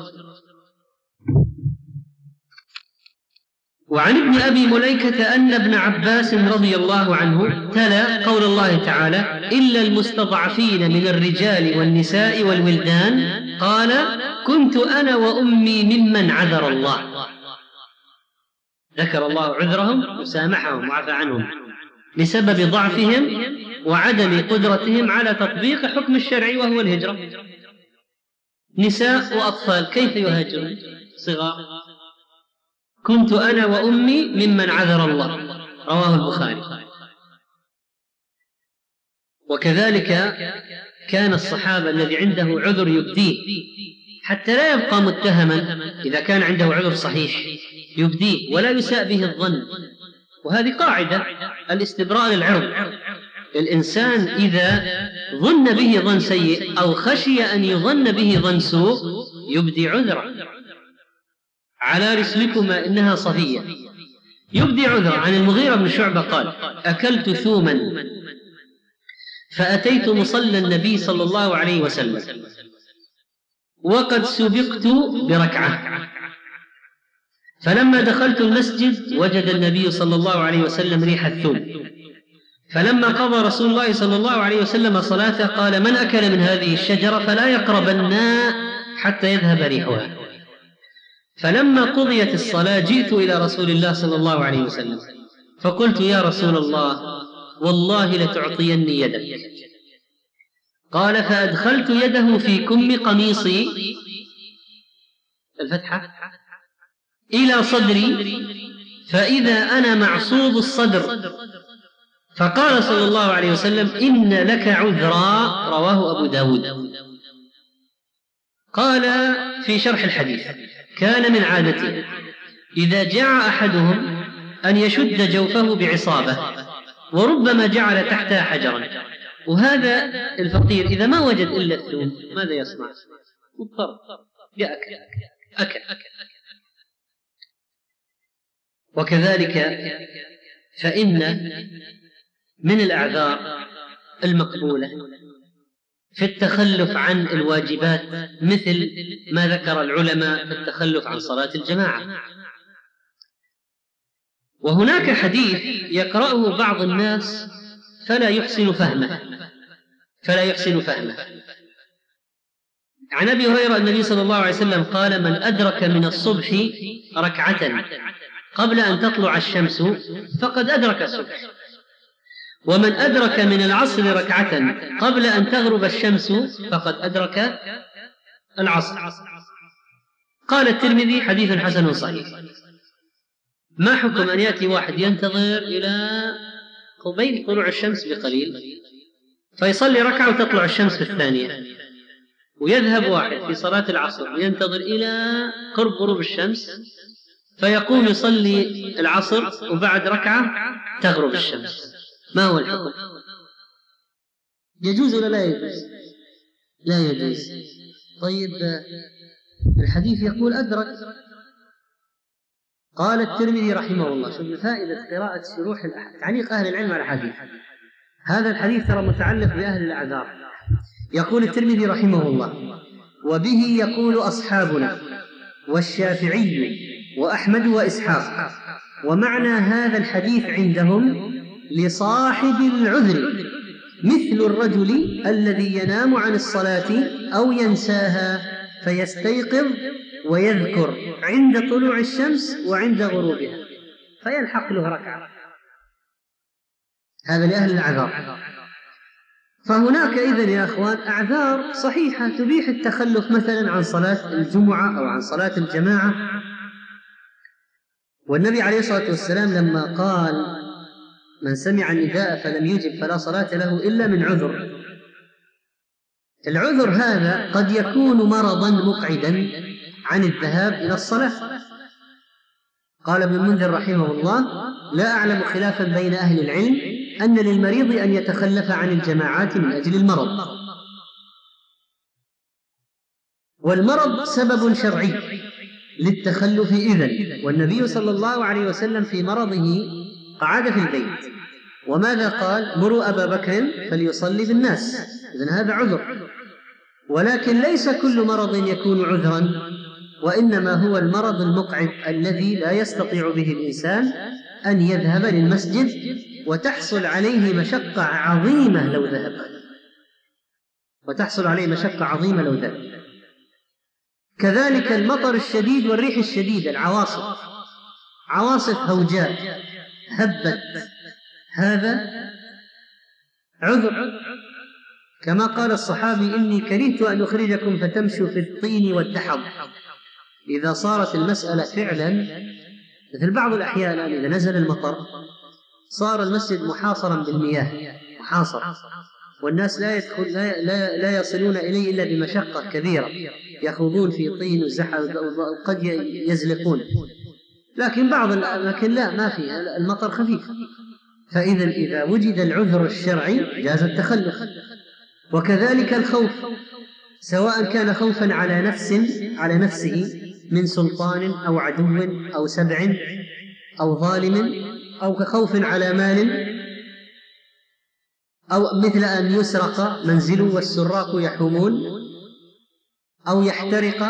وعن ابن أبي مليكة أن ابن عباس رضي الله عنه تلا قول الله تعالى: إلا المستضعفين من الرجال والنساء والولدان. قال: كنت أنا وأمي ممن عذر الله. ذكر الله عذرهم وسامحهم وعفى عنهم بسبب ضعفهم وعدم قدرتهم على تطبيق حكم الشرع وهو الهجرة. نساء وأطفال كيف يهاجرون؟ صغار. كنت أنا وأمي ممن عذر الله. رواه البخاري. وكذلك كان الصحابة الذي عنده عذر يبديه حتى لا يبقى متهما. إذا كان عنده عذر صحيح يبديه ولا يساء به الظن. وهذه قاعدة الاستبراء للعرض. الإنسان إذا ظن به ظن سيء أو خشي أن يظن به ظن سوء يبدي عذرا. على رسلكما إنها صفية. يبدي عذرا. عن المغيرة بن شعبة قال: أكلت ثوما فأتيت مصلى النبي صلى الله عليه وسلم وقد سبقت بركعة، فلما دخلت المسجد وجد النبي صلى الله عليه وسلم ريح الثوم، فلما قضى رسول الله صلى الله عليه وسلم صلاته قال: من أكل من هذه الشجرة فلا يقربن حتى يذهب ريحها. فلما قضيت الصلاة جئت إلى رسول الله صلى الله عليه وسلم فقلت: يا رسول الله والله لتعطيني يدك. قال: فأدخلت يده في كم قميصي الفتحة إلى صدري فإذا أنا معصوب الصدر، فقال صلى الله عليه وسلم: إن لك عذرا. رواه أبو داود. قال في شرح الحديث: كان من عادته إذا جاع أحدهم أن يشد جوفه بعصابة وربما جعل تحتها حجرا. وهذا الفقير إذا ما وجد إلا الثوم ماذا يصنع؟ مضطر يأكل أكل. وكذلك فإن من الأعذار المقبولة في التخلف عن الواجبات مثل ما ذكر العلماء في التخلف عن صلاة الجماعة. وهناك حديث يقرأه بعض الناس فلا يحسن فهمه فلا يحسن فهمه عن أبي هريرة النبي صلى الله عليه وسلم قال: من أدرك من الصبح ركعة قبل أن تطلع الشمس فقد أدرك الصبح، ومن أدرك من العصر ركعة قبل أن تغرب الشمس فقد أدرك العصر. قال الترمذي: حديث حسن صحيح. ما حكم أن يأتي واحد ينتظر إلى قبيل طلوع الشمس بقليل فيصلي ركعة وتطلع الشمس في الثانية، ويذهب واحد في صلاة العصر وينتظر إلى قرب غروب الشمس فيقوم يصلي العصر وبعد ركعة تغرب الشمس؟ ما هو الحكم؟ يجوز ولا لا يجوز؟ لا يجوز. طيب الحديث يقول أدرك. قال الترمذي رحمه الله، شوف فائدة قراءة شروح الأحاديث، تعليق أهل العلم على الحديث. هذا الحديث ترى متعلق بأهل الأعذار. يقول الترمذي رحمه الله: وبه يقول أصحابنا والشافعي وأحمد وإسحاق، ومعنى هذا الحديث عندهم لصاحب العذر مثل الرجل الذي ينام عن الصلاة أو ينساها فيستيقظ ويذكر عند طلوع الشمس وعند غروبها فيلحق له ركعة، هذا لأهل الأعذار. فهناك إذن يا أخوان أعذار صحيحة تبيح التخلف مثلا عن صلاة الجمعة أو عن صلاة الجماعة. والنبي عليه الصلاة والسلام لما قال: من سمع النداء فلم يجب فلا صلاة له إلا من عذر، العذر هذا قد يكون مرضا مقعدا عن الذهاب إلى الصلاة. قال ابن المنذر رحمه الله: لا أعلم خلافا بين أهل العلم أن للمريض أن يتخلف عن الجماعات من أجل المرض، والمرض سبب شرعي للتخلف إذن. والنبي صلى الله عليه وسلم في مرضه قعد في البيت، وماذا قال؟ مروا أبا بكر فليصلي بالناس. إذن هذا عذر، ولكن ليس كل مرض يكون عذرا، وإنما هو المرض المقعد الذي لا يستطيع به الإنسان أن يذهب للمسجد وتحصل عليه مشقة عظيمة لو ذهب وتحصل عليه مشقة عظيمة لو ذهب كذلك المطر الشديد والريح الشديدة، العواصف، عواصف هوجاء هبت، هذا عذر. كما قال الصحابي: إني كرهت أن أخرجكم فتمشوا في الطين والدحض. إذا صارت المسألة فعلا مثل بعض الأحيان إذا نزل المطر صار المسجد محاصرا بالمياه، محاصر، والناس لا يدخل لا, لا, لا يصلون إليه إلا بمشقة كبيرة، يخوضون في طين وزحل وقد يزلقون. لكن بعض الأماكن لا، ما فيها، المطر خفيف. فإذا إذا وجد العذر الشرعي جاز التخلف. وكذلك الخوف، سواء كان خوفا على نفس على نفسه من سلطان أو عدو أو سبع أو ظالم، أو كخوف على مال، أو مثل أن يسرق منزله والسراق يحومون، أو يحترق.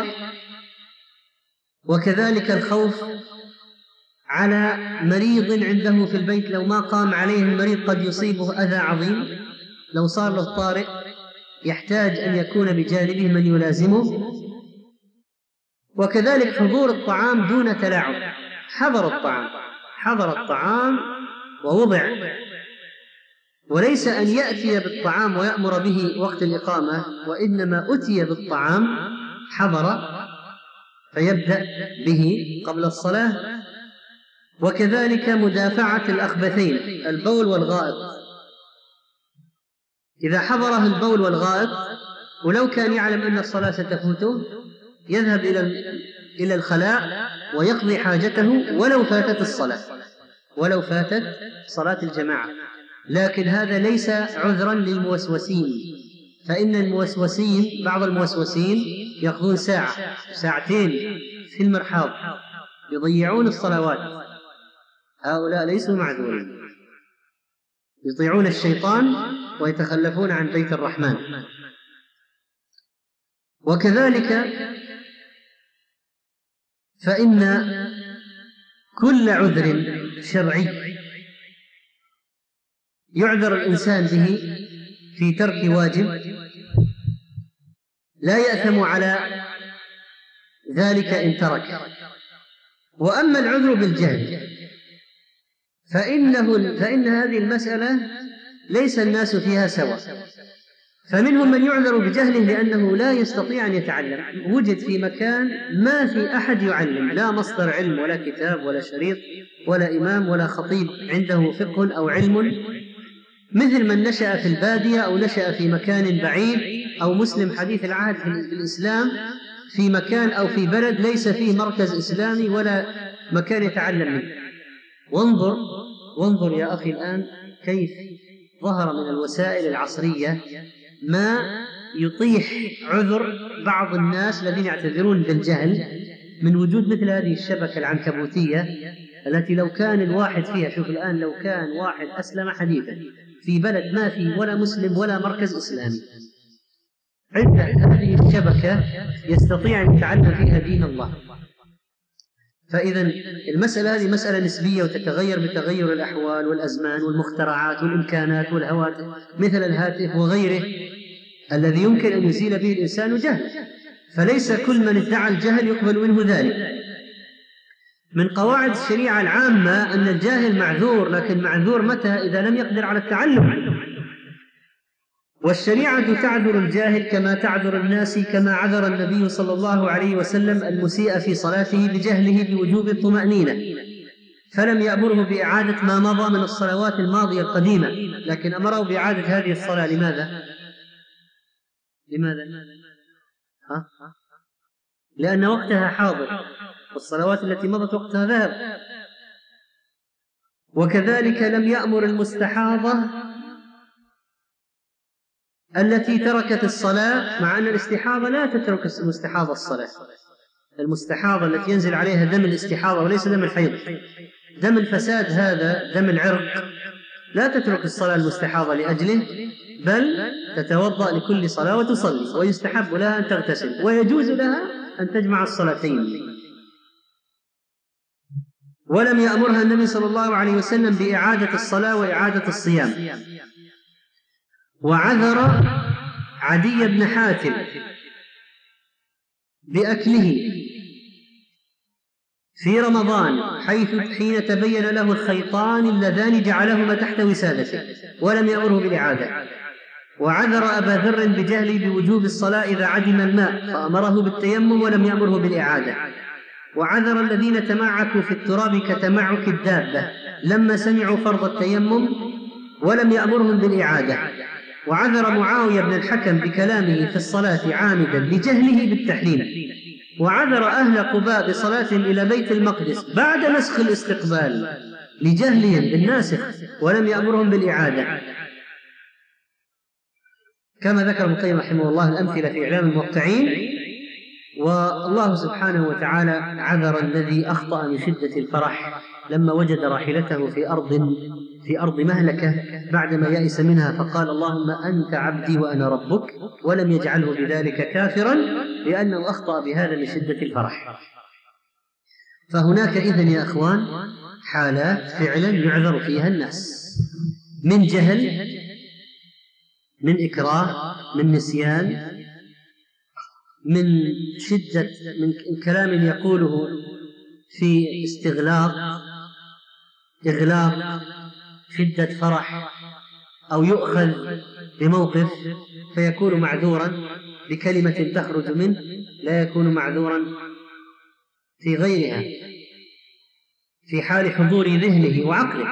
وكذلك الخوف على مريض عنده في البيت، لو ما قام عليه المريض قد يصيبه أذى عظيم، لو صار له طارئ يحتاج أن يكون بجانبه من يلازمه. وكذلك حضور الطعام دون تلاعب، حضر الطعام حضر الطعام ووضع، وليس أن يأتي بالطعام ويأمر به وقت الإقامة، وإنما أتي بالطعام حضر فيبدأ به قبل الصلاة. وكذلك مدافعة الأخبثين، البول والغائط، إذا حضره البول والغائط ولو كان يعلم أن الصلاة ستفوته يذهب إلى إلى الخلاء ويقضي حاجته ولو فاتت الصلاة ولو فاتت صلاة الجماعة. لكن هذا ليس عذرا للموسوسين، فإن الموسوسين بعض الموسوسين يقضون ساعة ساعتين في المرحاض يضيعون الصلوات، هؤلاء ليسوا معذورين، يطيعون الشيطان ويتخلفون عن بيت الرحمن. وكذلك فإن كل عذر شرعي يعذر الإنسان به في ترك واجب لا يأثم على ذلك إن ترك. وأما العذر بالجهل فإنه فإن هذه المسألة ليس الناس فيها سواء، فمنهم من يعذر بجهله لأنه لا يستطيع أن يتعلم، وجد في مكان ما في أحد يعلم، لا مصدر علم ولا كتاب ولا شريط ولا إمام ولا خطيب عنده فقه أو علم، مثل من نشأ في البادية أو نشأ في مكان بعيد، أو مسلم حديث العهد في الإسلام في مكان أو في بلد ليس فيه مركز إسلامي ولا مكان يتعلم منه. وانظر وانظر يا أخي الآن كيف ظهر من الوسائل العصرية ما يطيح عذر بعض الناس الذين يعتذرون بالجهل من وجود مثل هذه الشبكة العنكبوتية التي لو كان الواحد فيها، شوف الآن لو كان واحد أسلم حديثا في بلد ما فيه ولا مسلم ولا مركز إسلامي، عند هذه الشبكة يستطيع أن يتعلم فيها دين الله. فإذا المسألة هذه مسألة نسبية وتتغير بتغير الأحوال والأزمان والمخترعات والإمكانات والهواتف مثل الهاتف وغيره الذي يمكن أن يزيل به الإنسان جهل، فليس كل من ادعى الجهل يقبل منه ذلك. من قواعد الشريعة العامة أن الجاهل معذور، لكن معذور متى؟ إذا لم يقدر على التعلم. والشريعة تعذر الجاهل كما تعذر الناس، كما عذر النبي صلى الله عليه وسلم المسيء في صلاته بجهله بوجوب الطمأنينة، فلم يأمره بإعادة ما مضى من الصلوات الماضية القديمة، لكن أمره بإعادة هذه الصلاة. لماذا؟ لماذا؟ ها؟ لأن وقتها حاضر، والصلوات التي مضت وقتها ذهب. وكذلك لم يأمر المستحاضة التي تركت الصلاة، مع أن الاستحاضة لا تترك المستحاضة الصلاة. المستحاضة التي ينزل عليها دم الاستحاضة وليس دم الحيض، دم الفساد هذا دم العرق، لا تترك الصلاة المستحاضة لأجله، بل تتوضأ لكل صلاة وتصلي، ويستحب لها أن تغتسل، ويجوز لها أن تجمع الصلاتين. ولم يأمرها النبي صلى الله عليه وسلم بإعادة الصلاة وإعادة الصيام. وعذر عدي بن حاتم بأكله في رمضان حيث حين تبين له الخيطان اللذان جعلهما تحت وسادته، ولم يأمره بالإعادة. وعذر أبا ذر بجهله بوجوب الصلاة إذا عدم الماء، فأمره بالتيمم ولم يأمره بالإعادة. وعذر الذين تمعكوا في التراب كتمعك الدابة لما سمعوا فرض التيمم، ولم يأمرهم بالإعادة. وعذر معاوية بن الحكم بكلامه في الصلاة عامدا لجهله بالتحريم. وعذر أهل قباء بصلاتهم إلى بيت المقدس بعد نسخ الاستقبال لجهلهم بالناسخ، ولم يأمرهم بالإعادة. كما ذكر ابن القيم رحمه الله الأمثلة في إعلام الموقعين. والله سبحانه وتعالى عذر الذي أخطأ من شدة الفرح لما وجد راحلته في أرض في أرض مهلكة بعدما يئس منها، فقال اللهم أنت عبدي وأنا ربك، ولم يجعله بذلك كافرا لأنه أخطأ بهذا من شدة الفرح. فهناك إذن يا أخوان حالات فعلا يعذر فيها الناس، من جهل، من إكراه، من نسيان، من شدة من كلام يقوله في استغلاق إغلاق شدة فرح، أو يؤخذ بموقف فيكون معذورا بكلمة تخرج منه، لا يكون معذورا في غيرها في حال حضور ذهنه وعقله.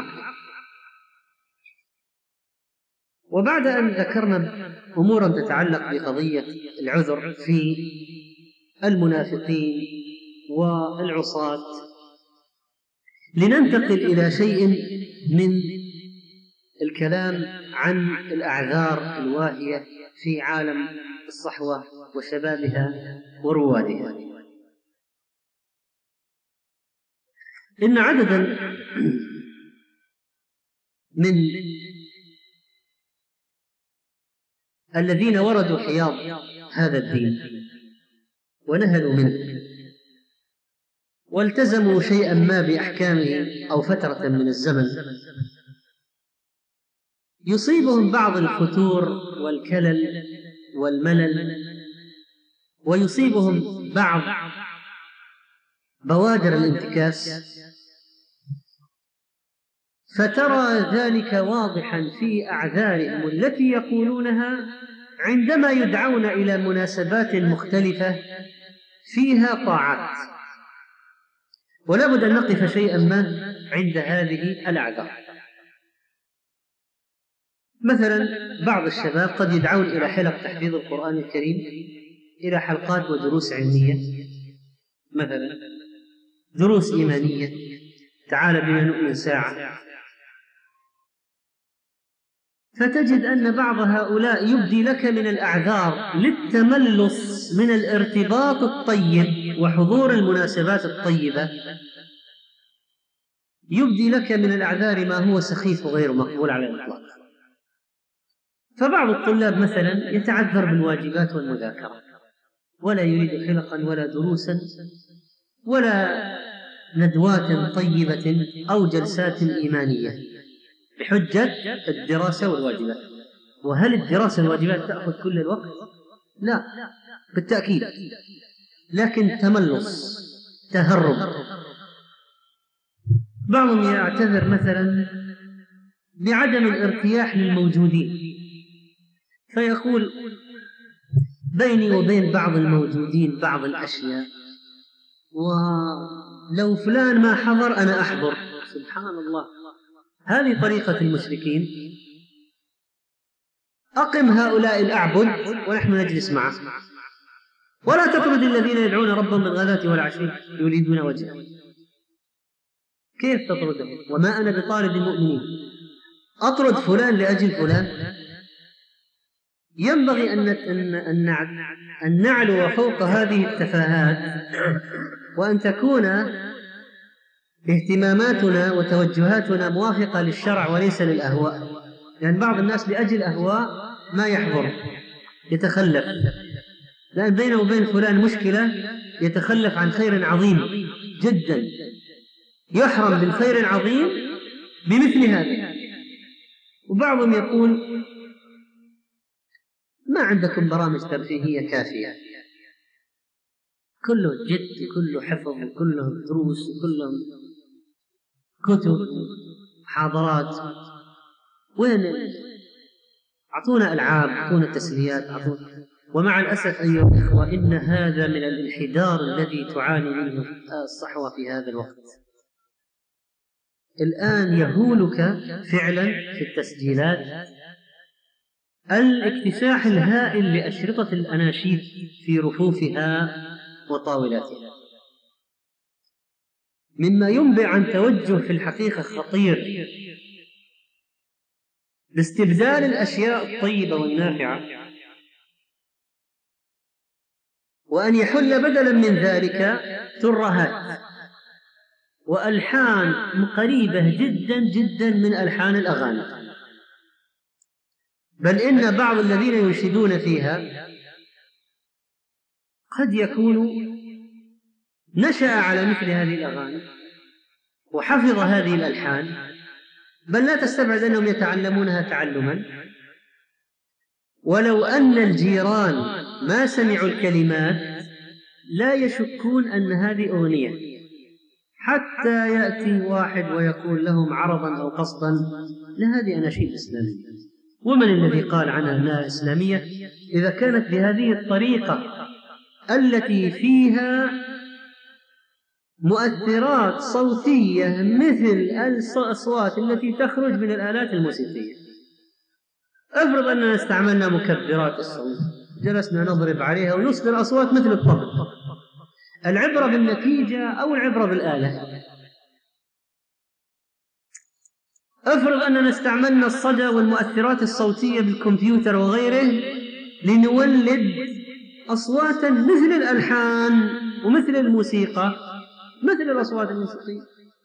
وبعد أن ذكرنا أمورا تتعلق بقضية العذر في المنافقين والعصاة، لننتقل إلى شيء من الكلام عن الأعذار الواهية في عالم الصحوة وشبابها وروادها. إن عددا من الذين وردوا حياض هذا الدين ونهلوا منه والتزموا شيئا ما بأحكامه أو فترة من الزمن، يصيبهم بعض الفتور والكلل والملل، ويصيبهم بعض بوادر الانتكاس، فترى ذلك واضحا في أعذارهم التي يقولونها عندما يدعون إلى مناسبات مختلفة فيها طاعات. ولا بد أن نقف شيئا ما عند هذه الأعذار. مثلا بعض الشباب قد يدعون إلى حلق تحفيظ القرآن الكريم، إلى حلقات ودروس علمية، مثلا دروس إيمانية، تعال بنا نؤمن ساعة، فتجد أن بعض هؤلاء يبدي لك من الأعذار للتملص من الارتباط الطيب وحضور المناسبات الطيبة، يبدي لك من الأعذار ما هو سخيف وغير مقبول على الإطلاق. فبعض الطلاب مثلا يتعذر بالواجبات والمذاكرة، ولا يريد حلقا ولا دروسا ولا ندوات طيبة أو جلسات إيمانية بحجة الدراسة والواجبات. وهل الدراسة والواجبات تأخذ كل الوقت؟ لا بالتأكيد، لكن تملص، تهرب. بعضهم يعتذر مثلا بعدم الارتياح للموجودين، فيقول بيني وبين بعض الموجودين بعض الأشياء، ولو فلان ما حضر أنا أحضر. سبحان الله، هذه طريقة المشركين. أقم هؤلاء الأعبد ونحن نجلس معه، ولا تطرد الذين يدعون ربهم بالغداة والعشي يريدون وجهه. كيف تطردهم؟ وما أنا بطارد المؤمنين. أطرد فلان لأجل فلان؟ ينبغي أن أن نعلو فوق هذه التفاهات، وأن تكون اهتماماتنا وتوجهاتنا موافقة للشرع وليس للأهواء. لأن يعني بعض الناس لأجل أهواء ما يحضر، يتخلف، لأن بينه وبين فلان مشكلة، يتخلف عن خير عظيم جدا، يحرم بالخير العظيم بمثل هذا. وبعضهم يقول ما عندكم برامج ترفيهية كافية، كله جد، كله حفظ، كله دروس، كله كتب، محاضرات، وين؟ أعطونا ألعاب، أعطونا تسليات، أعطونا. ومع الأسف أيها الإخوة، إن هذا من الانحدار الذي تعاني منه الصحوة في هذا الوقت. الآن يهولك فعلا في التسجيلات الاكتساح الهائل لأشرطة الأناشيد في رفوفها وطاولاتها، مما ينبئ عن توجه في الحقيقة خطير باستبدال الأشياء الطيبة والنافعة، وأن يحل بدلا من ذلك ترهات وألحان قريبة جدا جدا من ألحان الأغاني. بل إن بعض الذين ينشدون فيها قد يكون نشأ على مثل هذه الأغاني وحفظ هذه الألحان، بل لا تستبعد أنهم يتعلمونها تعلما. ولو أن الجيران ما سمعوا الكلمات لا يشكون أن هذه أغنية، حتى يأتي واحد ويقول لهم عرضا أو قصدا لهذه أناشيد إسلامية. ومن الذي قال عنها أنها إسلامية إذا كانت بهذه الطريقة التي فيها مؤثرات صوتية مثل الأصوات التي تخرج من الآلات الموسيقية؟ افرض أننا استعملنا مكبرات الصوت، جلسنا نضرب عليها ونصدر أصوات مثل الطبل. العبرة بالنتيجة أو العبرة بالآلة؟ افرض أننا استعملنا الصدى والمؤثرات الصوتية بالكمبيوتر وغيره لنولد أصواتا مثل الألحان ومثل الموسيقى، مثل الأصوات الموسيقية.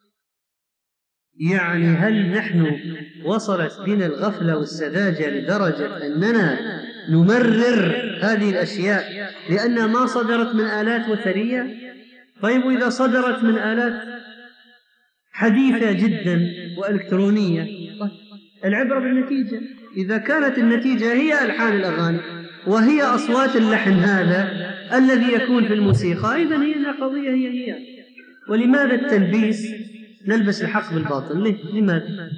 يعني هل نحن وصلت بنا الغفلة والسذاجة لدرجة أننا نمرر هذه الأشياء لأنها ما صدرت من آلات وثرية؟ طيب وإذا صدرت من آلات حديثة جدا وإلكترونية؟ العبرة بالنتيجة. إذا كانت النتيجة هي ألحان الأغاني وهي أصوات اللحن هذا الذي يكون في الموسيقى، إذن هي القضية هي هي. ولماذا التلبيس؟ نلبس الحق بالباطل. ليه؟ لماذا؟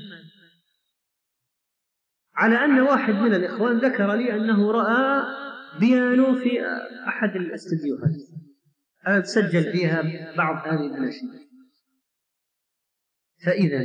على أن واحد من الإخوان ذكر لي أنه رأى بيانو في أحد الاستديوهات سجل فيها بعض هذه الأناشيد. فإذا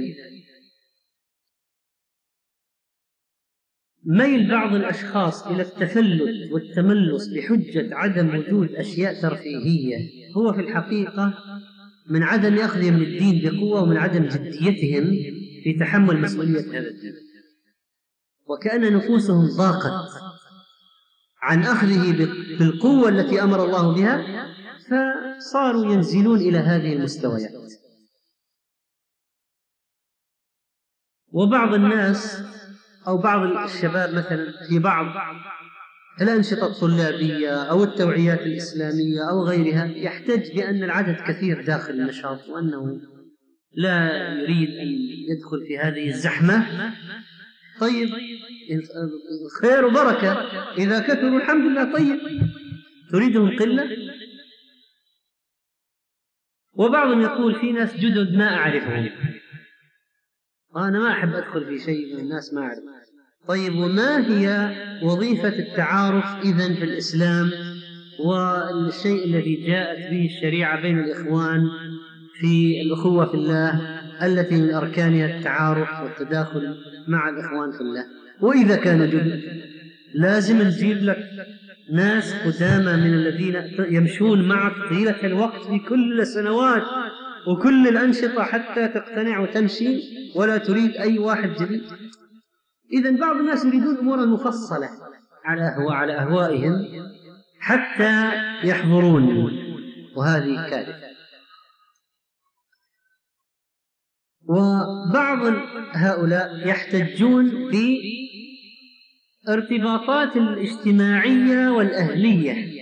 ميل بعض الأشخاص إلى التفلت والتملص بحجة عدم وجود أشياء ترفيهية هو في الحقيقة من عدم أخذهم للدين بقوة ومن عدم جديتهم في تحمل مسؤولية هذا الدين. وكأن نفوسهم ضاقت عن أخذه بالقوة التي أمر الله بها، فصاروا ينزلون إلى هذه المستويات. وبعض الناس أو بعض الشباب مثلا في بعض الأنشطة الطلابية أو التوعيات الإسلامية أو غيرها يحتج بأن العدد كثير داخل النشاط وأنه لا يريد أن يدخل في هذه الزحمة. طيب خير وبركة، إذا كثروا الحمد لله. طيب تريدهم قلة؟ وبعضهم يقول في ناس جدد ما أعرفهم، أنا ما أحب أدخل في شيء من الناس ما أعرف. طيب وما هي وظيفة التعارف إذن في الإسلام والشيء الذي جاءت به الشريعة بين الإخوان في الأخوة في الله التي من أركانها التعارف والتداخل مع الإخوان في الله؟ وإذا كان جدد لازم نجيب لك ناس قدامى من الذين يمشون معك طيلة الوقت في كل السنوات وكل الأنشطة حتى تقتنع وتمشي، ولا تريد أي واحد جديد. إذن بعض الناس يريدون أمورا مفصلة على أهواء على أهوائهم حتى يحضرون، وهذه كارثة. وبعض هؤلاء يحتجون بارتباطات الاجتماعية والأهلية،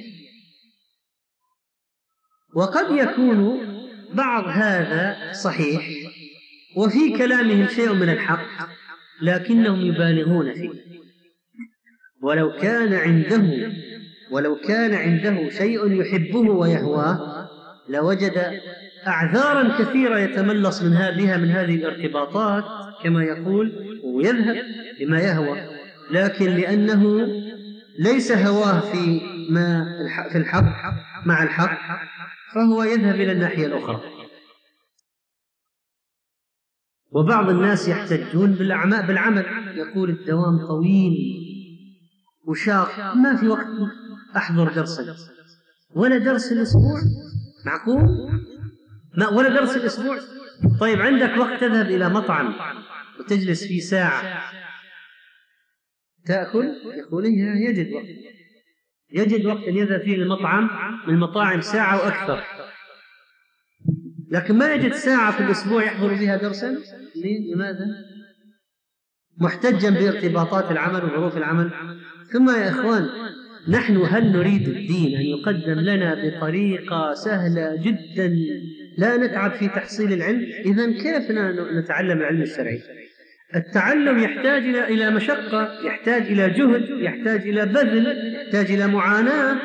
وقد يكون بعض هذا صحيح وفي كلامهم شيء من الحق، لكنهم يبالغون فيه. ولو كان عنده ولو كان عنده شيء يحبه ويهواه لوجد أعذارا كثيرة يتملص من بها من هذه الارتباطات كما يقول، ويذهب لما يهوى، لكن لأنه ليس هواه في ما في الحق مع الحق فهو يذهب إلى الناحية الأخرى. وبعض الناس يحتجون بالأعمال بالعمل، يقول الدوام طويل وشاق، ما في وقت أحضر درسا ولا درس الأسبوع، معقول؟ ما ولا درس الأسبوع. طيب عندك وقت تذهب إلى مطعم وتجلس فيه ساعة تأكل؟ يقول يجد وقت يجد وقت أن يذهب فيه المطعم من المطاعم ساعة وأكثر، لكن ما يجد ساعة في الأسبوع يحضر بها درسا. لماذا؟ محتجا بارتباطات العمل وظروف العمل. ثم يا إخوان، نحن هل نريد الدين أن يقدم لنا بطريقة سهلة جدا لا نتعب في تحصيل العلم؟ إذن كيف نتعلم العلم الشرعي؟ التعلم يحتاج إلى مشقة، يحتاج إلى جهد، يحتاج إلى بذل، يحتاج إلى معاناة.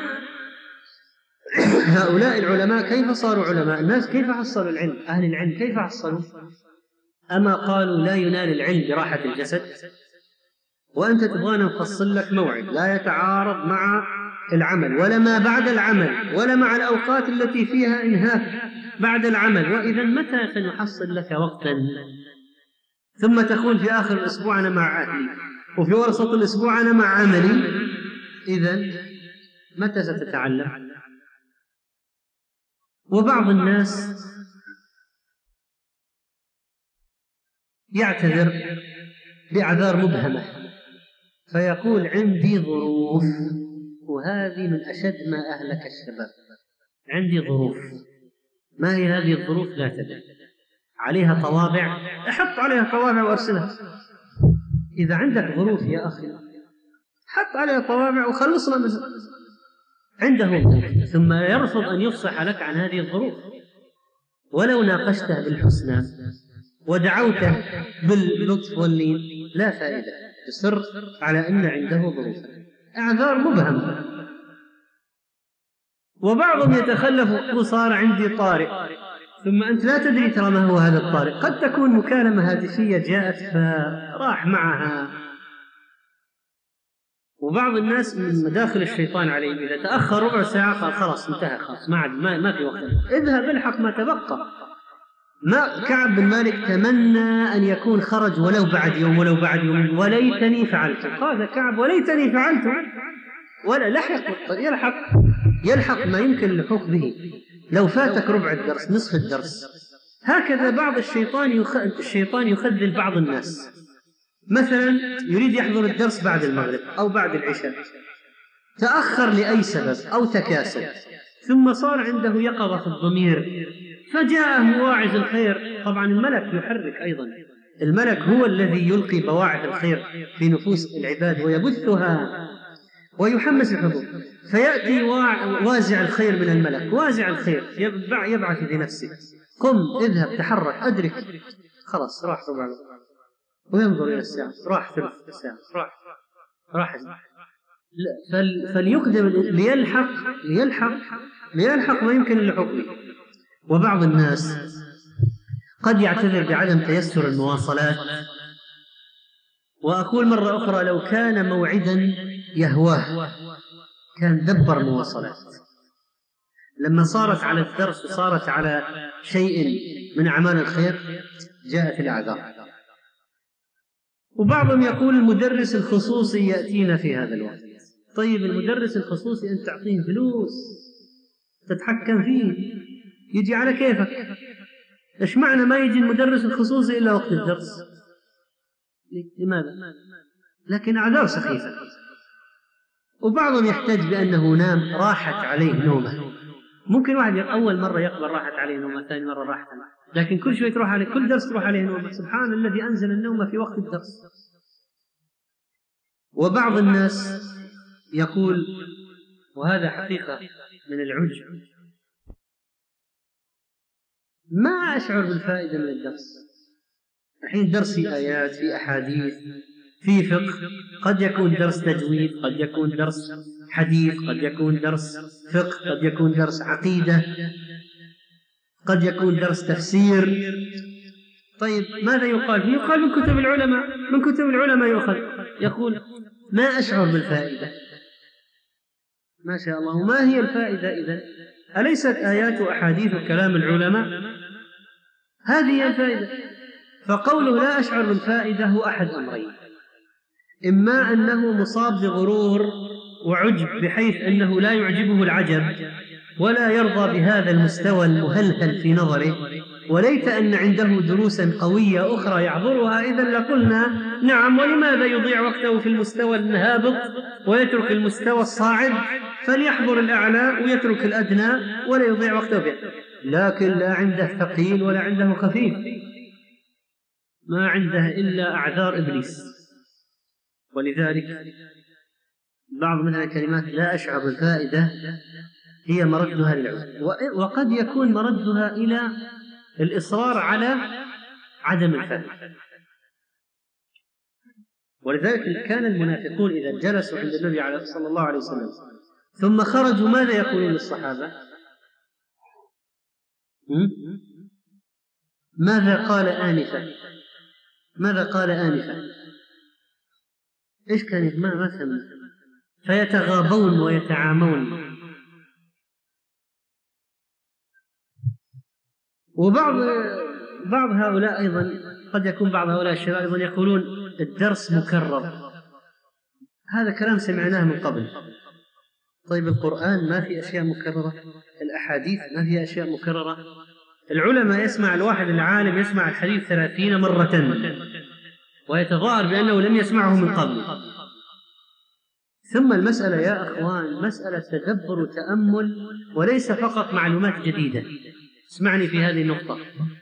هؤلاء العلماء كيف صاروا علماء؟ الناس كيف حصلوا العلم؟ أهل العلم كيف حصلوا؟ أما قالوا لا ينال العلم براحة الجسد؟ وأنت تبغانا نفصل لك موعد لا يتعارض مع العمل ولا ما بعد العمل ولا مع الأوقات التي فيها إنهاك بعد العمل، وإذا متى سنحصل لك وقتا؟ ثم تقول في آخر الأسبوع أنا مع أهلي وفي وسط الأسبوع أنا مع عملي. إذن متى ستتعلم؟ وبعض الناس يعتذر بأعذار مبهمة فيقول عندي ظروف، وهذه من أشد ما أهلك الشباب. عندي ظروف، ما هي هذه الظروف؟ لا تدري. عليها طوابع، احط عليها طوابع وارسلها. إذا عندك ظروف يا أخي حط عليها طوابع وخلصنا من عنده ظروف، ثم يرفض أن يفصح لك عن هذه الظروف. ولو ناقشته بالحسنى ودعوته باللطف واللين لا فائدة، تصر على أن عنده ظروف، أعذار مبهمة. وبعضهم يتخلف وصار عندي طارئ، ثم أنت لا تدري ترى ما هو هذا الطارئ. قد تكون مكالمة هاتفية جاءت فراح معها. وبعض الناس من مداخل الشيطان عليه، إذا تأخر ربع ساعة قال خلاص انتهى، خلاص ما عاد ما, ما في وقت، اذهب الحق ما تبقى. ما كعب بن مالك تمنى أن يكون خرج ولو بعد يوم ولو بعد يوم، وليتني فعلت. قال كعب وليتني فعلت، ولا لحق يلحق يلحق ما يمكن اللحوق به. لو فاتك ربع الدرس نصف الدرس. هكذا بعض الشيطان يخ... الشيطان يخذل بعض الناس مثلا يريد يحضر الدرس بعد المغرب أو بعد العشاء، تأخر لأي سبب أو تكاسل، ثم صار عنده يقظة في الضمير فجاءه واعظ الخير. طبعا الملك يحرك أيضا، الملك هو الذي يلقي بواعث الخير في نفوس العباد ويبثها ويحمس الحضور، فيأتي وازع الخير من الملك، وازع الخير يبعث بنفسه: قم اذهب تحرك أدرك. خلاص راح ربع، وينظر إلى الساعة، راح ثلث الساعة، راح راح فل... فليقدم ليلحق ليلحق ليلحق ما يمكن اللحوق به. وبعض الناس قد يعتذر بعدم تيسر المواصلات، وأقول مرة أخرى لو كان موعدا يهواه كان دبر مواصلات. لما صارت على الدرس وصارت على شيء من أعمال الخير جاءت الأعذار. وبعضهم يقول المدرس الخصوصي يأتينا في هذا الوقت. طيب المدرس الخصوصي أنت تعطيه فلوس تتحكم فيه، يجي على كيفك. إيش معنى ما يجي المدرس الخصوصي إلا وقت الدرس؟ لماذا؟ لكن أعذار سخيفة. وبعضهم يحتج بأنه نام راحت عليه نومه. ممكن واحد أول مرة يقبل راحت عليه نومه، ثاني مرة راحت عليه، لكن كل شوي تروح عليه، كل درس تروح عليه نومه. سبحان الذي أنزل النوم في وقت الدرس. وبعض الناس يقول، وهذا حقيقة من العجب، ما أشعر بالفائدة من الدرس. الحين درس في آيات، في أحاديث، في فقه، قد يكون درس تجويد، قد يكون درس حديث، قد يكون درس فقه، قد يكون درس عقيدة، قد يكون درس تفسير. طيب ماذا يقال فيه؟ يقال من كتب العلماء، من كتب العلماء يؤخذ. يقول ما أشعر بالفائدة. ما شاء الله. وما هي الفائدة إذن؟ أليست آيات وأحاديث وكلام العلماء هذه هي الفائدة؟ فقوله لا أشعر بالفائدة هو أحد أمرين: إما أنه مصاب بغرور وعجب بحيث أنه لا يعجبه العجب ولا يرضى بهذا المستوى المهلهل في نظره، وليت أن عنده دروسا قوية أخرى يحضرها، إذن لقلنا نعم، ولماذا يضيع وقته في المستوى الهابط ويترك المستوى الصاعد؟ فليحضر الأعلى ويترك الأدنى ولا يضيع وقته به. لكن لا عنده ثقيل ولا عنده خفيف، ما عنده إلا أعذار إبليس. ولذلك بعض من الكلمات لا أشعر بالفائدة هي مردها للعذر، وقد يكون مردها إلى الإصرار على عدم الفائدة. ولذلك كان المنافقون إذا جلسوا عند النبي صلى الله عليه وسلم ثم خرجوا ماذا يقولون للصحابة؟ ماذا قال آنفا؟ ماذا قال آنفا؟ إيش كان ما مثلا؟ فيتغابون ويتعامون. وبعض بعض هؤلاء أيضا قد يكون بعض هؤلاء الشباب أيضا يقولون الدرس مكرر. هذا كلام سمعناه من قبل. طيب القرآن ما في أشياء مكررة؟ الأحاديث ما في أشياء مكررة؟ العلماء يسمع الواحد العالم يسمع الحديث ثلاثين مرة ويتظاهر بأنه لم يسمعه من قبل. ثم المسألة يا أخوان مسألة تدبر وتأمل وليس فقط معلومات جديدة. اسمعني في هذه النقطة،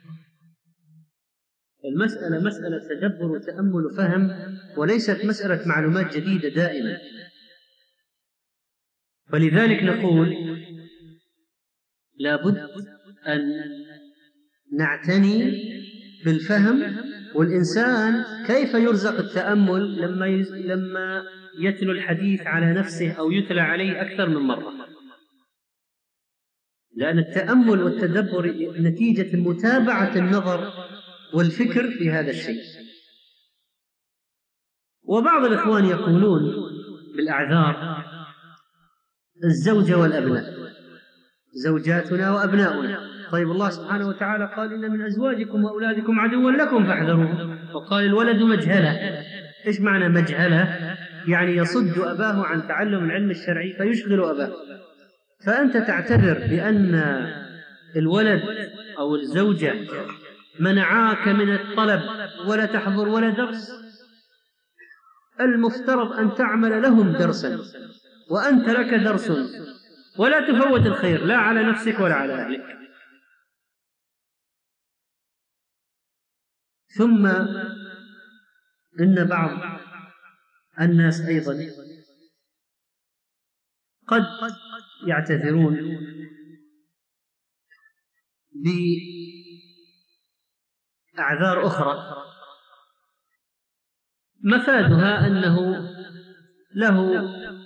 المسألة مسألة تدبر وتأمل وفهم وليست مسألة معلومات جديدة دائما. ولذلك نقول لابد أن نعتني بالفهم. والإنسان كيف يرزق التأمل؟ لما لما يتلو الحديث على نفسه أو يتلى عليه أكثر من مرة، لأن التأمل والتدبر نتيجة متابعة النظر والفكر في هذا الشيء. وبعض الإخوان يقولون بالأعذار الزوجة والأبناء، زوجاتنا وأبناؤنا. طيب الله سبحانه وتعالى قال إن من أزواجكم وأولادكم عدوا لكم فاحذروه، وقال الولد مجهلة. إيش معنى مجهلة؟ يعني يصد أباه عن تعلم العلم الشرعي فيشغل أباه. فأنت تعتذر بأن الولد أو الزوجة منعاك من الطلب ولا تحضر ولا درس؟ المفترض أن تعمل لهم درسا، وأنت لك درس، ولا تفوت الخير لا على نفسك ولا على أهلك. ثم إن بعض الناس أيضا قد يعتذرون بأعذار أخرى مفادها أنه له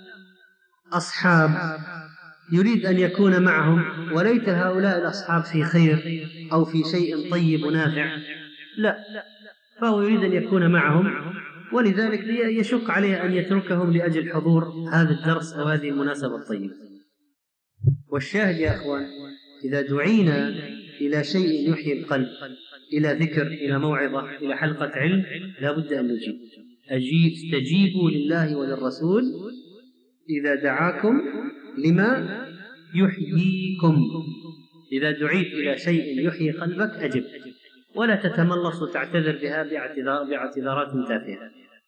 أصحاب يريد أن يكون معهم، وليت هؤلاء الأصحاب في خير أو في شيء طيب ونافع، لا، فهو يريد أن يكون معهم، ولذلك يشق عليه أن يتركهم لأجل حضور هذا الدرس أو هذه المناسبة الطيبة. والشاهد يا أخوان، إذا دعينا إلى شيء يحيي القلب، إلى ذكر، إلى موعظة، إلى حلقة علم، لا بد أن نجيب. أجيب استجيبوا لله وللرسول إذا دعاكم لما يحييكم. إذا دعيت إلى شيء يحيي قلبك أجب، ولا تتملص وتعتذر بها باعتذار باعتذارات تافهة.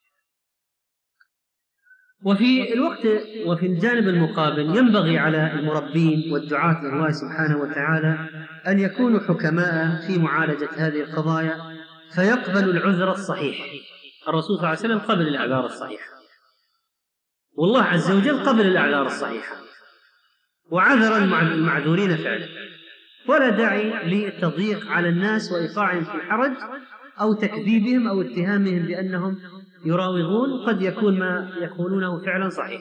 وفي الوقت وفي الجانب المقابل ينبغي على المربين والدعاة إلى الله سبحانه وتعالى أن يكونوا حكماء في معالجة هذه القضايا، فيقبلوا العذر الصحيح. الرسول صلى الله عليه وسلم قبل الأعذار الصحيحة، والله عز وجل قبل الأعذار الصحيحة، وعذر المعذورين فعلا، ولا داعي للتضييق على الناس وإيقاعهم في الحرج أو تكذيبهم أو اتهامهم بأنهم يراوغون، قد يكون ما يقولونه فعلا صحيح.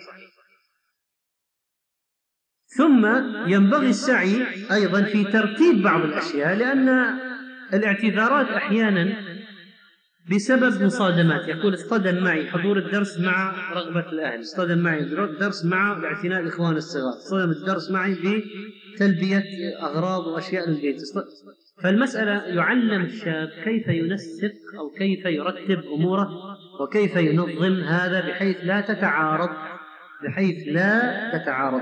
ثم ينبغي السعي أيضا في ترتيب بعض الأشياء، لأن الاعتذارات أحيانا بسبب مصادمات. يقول اصطدم معي حضور الدرس مع رغبة الأهل، اصطدم معي الدرس مع اعتناء الإخوان الصغار، اصطدم الدرس معي بتلبية أغراض وأشياء للبيت. فالمسألة يعلم الشاب كيف ينسق أو كيف يرتب أموره وكيف ينظم هذا بحيث لا تتعارض بحيث لا تتعارض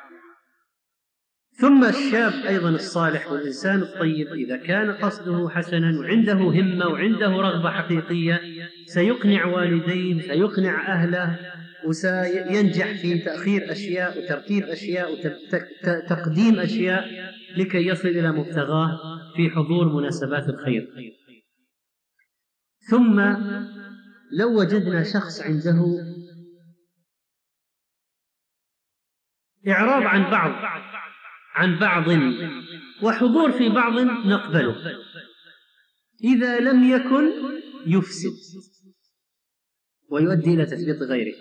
ثم الشاب أيضا الصالح والإنسان الطيب إذا كان قصده حسنا وعنده همة وعنده رغبة حقيقية سيقنع والديه، سيقنع أهله، وسينجح في تأخير أشياء وترتيب أشياء وتقديم أشياء لكي يصل إلى مبتغاه في حضور مناسبات الخير. ثم لو وجدنا شخص عنده إعراض عن بعض عن بعض وحضور في بعض نقبله، إذا لم يكن يفسد ويؤدي إلى تثبيط غيره.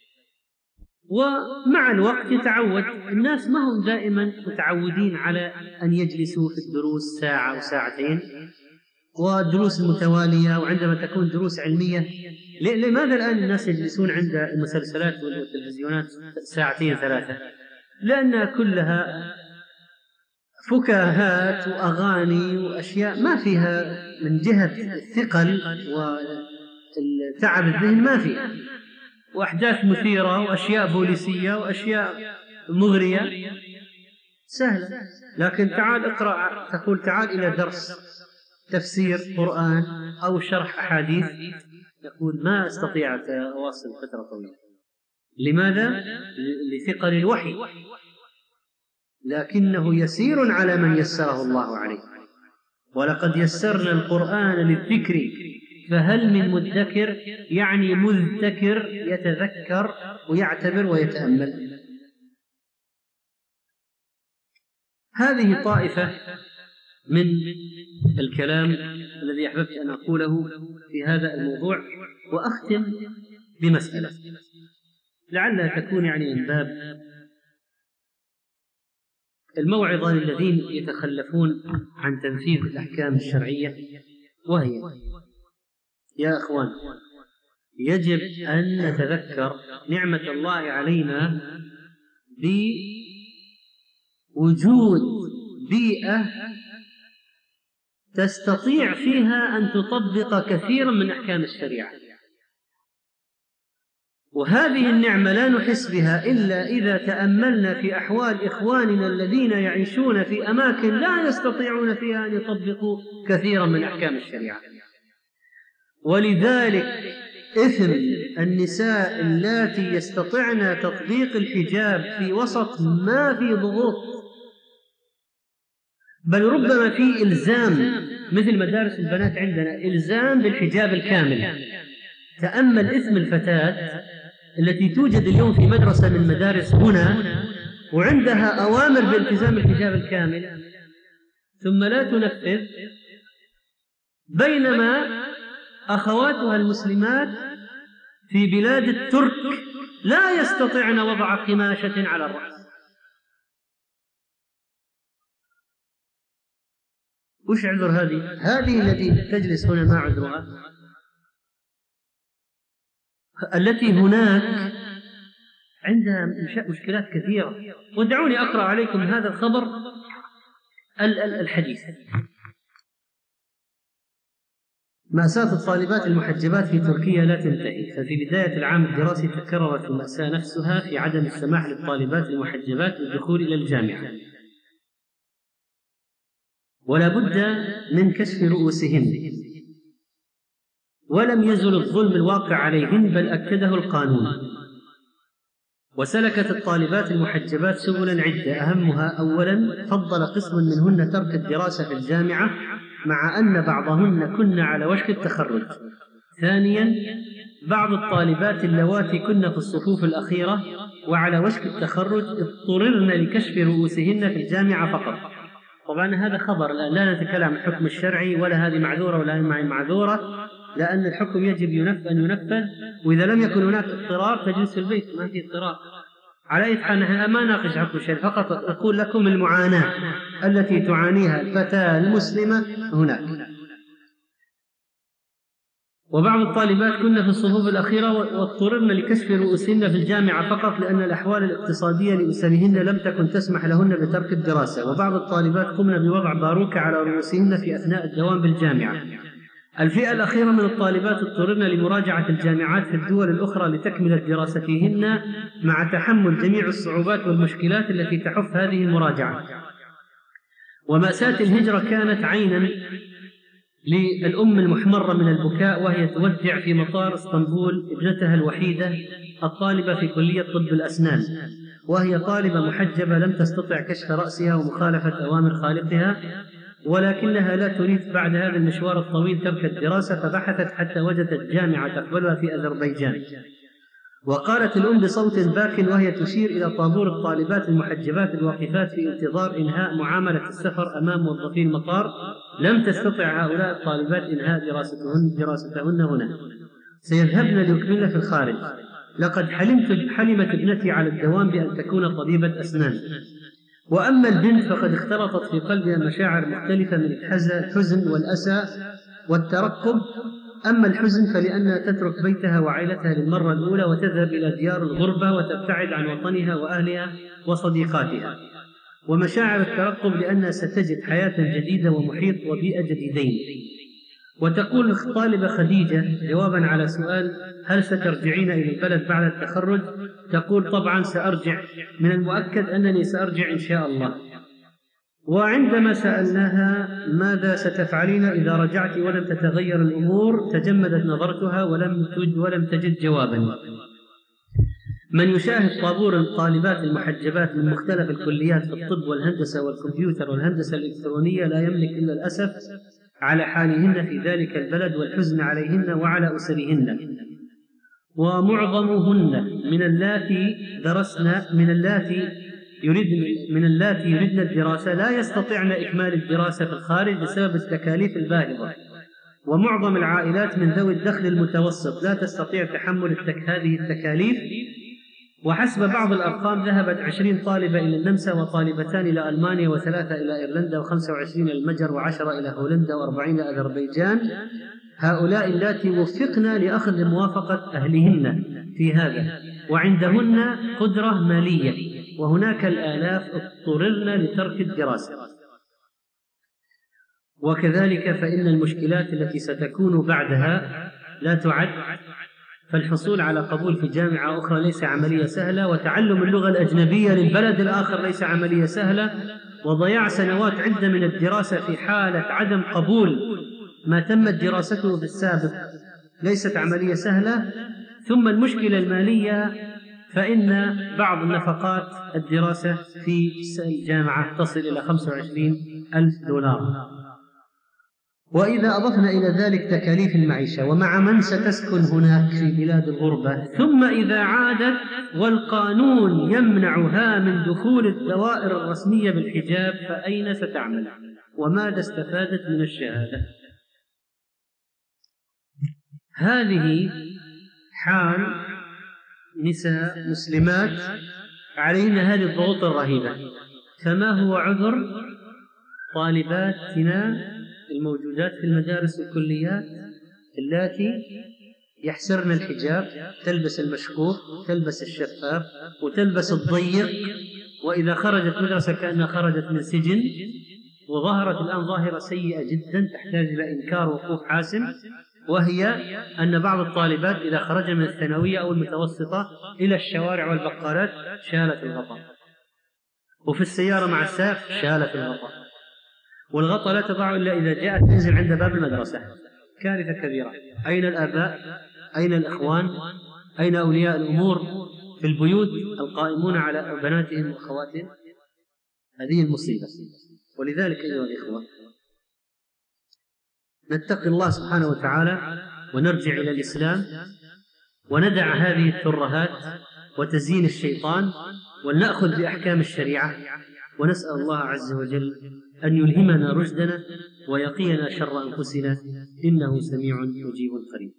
ومع الوقت يتعود الناس، ما هم دائما متعودين على أن يجلسوا في الدروس ساعة أو ساعتين والدروس المتوالية، وعندما تكون دروس علمية لماذا الآن الناس يجلسون عند المسلسلات والتلفزيونات ساعتين ثلاثة؟ لأنها كلها فكاهات وأغاني وأشياء ما فيها من جهة الثقل والتعب الذهن ما فيها، وأحداث مثيرة وأشياء بوليسية وأشياء مغرية سهلة. لكن تعال اقرأ، تقول تعال إلى درس تفسير قرآن أو شرح أحاديث، يقول ما أستطيع أواصل فترة طويلة. لماذا؟ لثقل الوحي، لكنه يسير على من يسره الله عليه. ولقد يسرنا القرآن للذكر فهل من مدكر، يعني مذكر يتذكر ويعتبر ويتأمل. هذه طائفة من الكلام الذي أحببت أن أقوله في هذا الموضوع. وأختم بمسألة لعلها تكون يعني من باب الموعظة للذين يتخلفون عن تنفيذ الأحكام الشرعية، وهي يا أخوان يجب أن نتذكر نعمة الله علينا بوجود بيئة تستطيع فيها أن تطبق كثيرا من أحكام الشريعة، وهذه النعمة لا نحس بها إلا إذا تأملنا في أحوال إخواننا الذين يعيشون في أماكن لا يستطيعون فيها أن يطبقوا كثيرا من أحكام الشريعة. ولذلك إثم النساء اللاتي يستطعن تطبيق الحجاب في وسط ما في ضغوط، بل ربما في إلزام، مثل مدارس البنات عندنا إلزام بالحجاب الكامل. تأمل إثم الفتاة التي توجد اليوم في مدرسة من مدارس هنا وعندها أوامر بالتزام الحجاب الكامل ثم لا تنفذ، بينما أخواتها المسلمات في بلاد الترك لا يستطيعن وضع قماشة على الرأس. وش عذر هذه؟ هذه التي تجلس هنا ما عذرها؟ التي هناك عندها مشكلات كثيرة. ودعوني أقرأ عليكم هذا الخبر الحديث. مأساة الطالبات المحجبات في تركيا لا تنتهي، ففي بداية العام الدراسي تكررت المأساة نفسها في عدم السماح للطالبات المحجبات بالدخول إلى الجامعة، ولا بد من كشف رؤوسهن، ولم يزل الظلم الواقع عليهن بل أكده القانون. وسلكت الطالبات المحجبات سبلا عدة، أهمها أولا فضل قسم منهن ترك الدراسة في الجامعة مع أن بعضهن كن على وشك التخرج. ثانيا بعض الطالبات اللواتي كن في الصفوف الأخيرة وعلى وشك التخرج اضطررن لكشف رؤوسهن في الجامعة فقط. طبعا هذا خبر، لا نتكلم عن الحكم الشرعي، ولا هذه معذورة ولا هذه معذورة، لأن الحكم يجب أن ينفذ، وإذا لم يكن هناك اضطرار تجلس في البيت، ما في اضطرار. على أي حال ما ناقش حكم الشرعي، فقط أقول لكم المعاناة التي تعانيها الفتاة المسلمة هناك. وبعض الطالبات كن في الصفوف الأخيرة واضطررن لكشف رؤوسهن في الجامعة فقط لأن الأحوال الاقتصادية لأسرهن لم تكن تسمح لهن بترك الدراسة. وبعض الطالبات قمن بوضع باروكة على رؤوسهن في أثناء الدوام بالجامعة. الفئة الأخيرة من الطالبات اضطررن لمراجعة الجامعات في الدول الأخرى لتكمل دراستهن مع تحمل جميع الصعوبات والمشكلات التي تحف هذه المراجعة. ومأساة الهجرة كانت عينا للأم المحمرة من البكاء وهي تودع في مطار اسطنبول ابنتها الوحيدة الطالبة في كلية طب الأسنان، وهي طالبة محجبة لم تستطع كشف رأسها ومخالفة أوامر خالقها، ولكنها لا تريد بعد هذا المشوار الطويل ترك الدراسة، فبحثت حتى وجدت جامعة تقبلها في أذربيجان. وقالت الأم بصوت باك وهي تشير إلى طابور الطالبات المحجبات الواقفات في انتظار إنهاء معاملة السفر أمام موظفي المطار: لم تستطع هؤلاء الطالبات إنهاء دراستهن, دراستهن هنا، سيذهبن ليكملن في الخارج. لقد حلمت حلمت ابنتي على الدوام بأن تكون طبيبة أسنان. وأما البنت فقد اختلطت في قلبها مشاعر مختلفة من الحزن والأسى والترقب. أما الحزن فلأنها تترك بيتها وعائلتها للمرة الأولى وتذهب إلى ديار الغربة وتبتعد عن وطنها وأهلها وصديقاتها. ومشاعر الترقب لأنها ستجد حياة جديدة ومحيط وبيئة جديدين. وتقول الطالبة خديجة جوابا على سؤال: هل سترجعين إلى البلد بعد التخرج؟ تقول: طبعا سأرجع، من المؤكد أنني سأرجع إن شاء الله. وعندما سألناها ماذا ستفعلين إذا رجعت ولم تتغير الأمور، تجمدت نظرتها ولم تجد ولم تجد جوابا. من يشاهد طابور الطالبات المحجبات من مختلف الكليات في الطب والهندسة والكمبيوتر والهندسة الإلكترونية لا يملك إلا الأسف على حالهن في ذلك البلد والحزن عليهن وعلى أسرهن. ومعظمهن من اللاتي درسن من اللاتي يريدن من اللاتي يريدن الدراسة لا يستطيعن إكمال الدراسة في الخارج بسبب التكاليف الباهظة. ومعظم العائلات من ذوي الدخل المتوسط لا تستطيع تحمل التك هذه التكاليف. وحسب بعض الأرقام ذهبت عشرين طالبة إلى النمسا وطالبتان إلى ألمانيا وثلاثة إلى إيرلندا وخمسة وعشرين إلى المجر وعشرة إلى هولندا وأربعين إلى أذربيجان. هؤلاء اللاتي وفقن لأخذ موافقة أهلهن في هذا وعندهن قدرة مالية، وهناك الآلاف اضطررن لترك الدراسة. وكذلك فإن المشكلات التي ستكون بعدها لا تعد، فالحصول على قبول في جامعة أخرى ليس عملية سهلة، وتعلم اللغة الأجنبية للبلد الآخر ليس عملية سهلة، وضياع سنوات عدة من الدراسة في حالة عدم قبول ما تمت دراسته في السابق ليست عملية سهلة. ثم المشكلة المالية، فإن بعض النفقات الدراسة في الجامعة تصل إلى خمسة وعشرين ألف دولار، وإذا أضفنا إلى ذلك تكاليف المعيشة ومع من ستسكن هناك في بلاد الغربة، ثم إذا عادت والقانون يمنعها من دخول الدوائر الرسمية بالحجاب، فأين ستعمل؟ وماذا استفادت من الشهادة؟ هذه حال نساء مسلمات عليهن هذه الضغوط الرهيبة. فما هو عذر طالباتنا الموجودات في المدارس والكليات اللاتي يحسرن الحجاب، تلبس المشكوك، تلبس الشفاف، وتلبس الضيق، وإذا خرجت مدرسة كأنها خرجت من سجن. وظهرت الآن ظاهرة سيئة جدا تحتاج إلى إنكار وقوف حاسم، وهي أن بعض الطالبات إذا خرجن من الثانوية أو المتوسطة إلى الشوارع والبقالات شالت الغطاء، وفي السيارة مع السائق شالت الغطاء، والغطاء لا تضع إلا إذا جاءت تنزل عند باب المدرسة. كارثة كبيرة. أين الآباء؟ أين الإخوان؟ أين أولياء الأمور في البيوت القائمون على بناتهم وأخواتهم؟ هذه المصيبة. ولذلك أيها الإخوة، نتقي الله سبحانه وتعالى ونرجع إلى الإسلام، وندع هذه الترهات وتزيين الشيطان، ونأخذ بأحكام الشريعة، ونسأل الله عز وجل أن يلهمنا رشدنا ويقينا شر أنفسنا، إنه سميع مجيب قريب.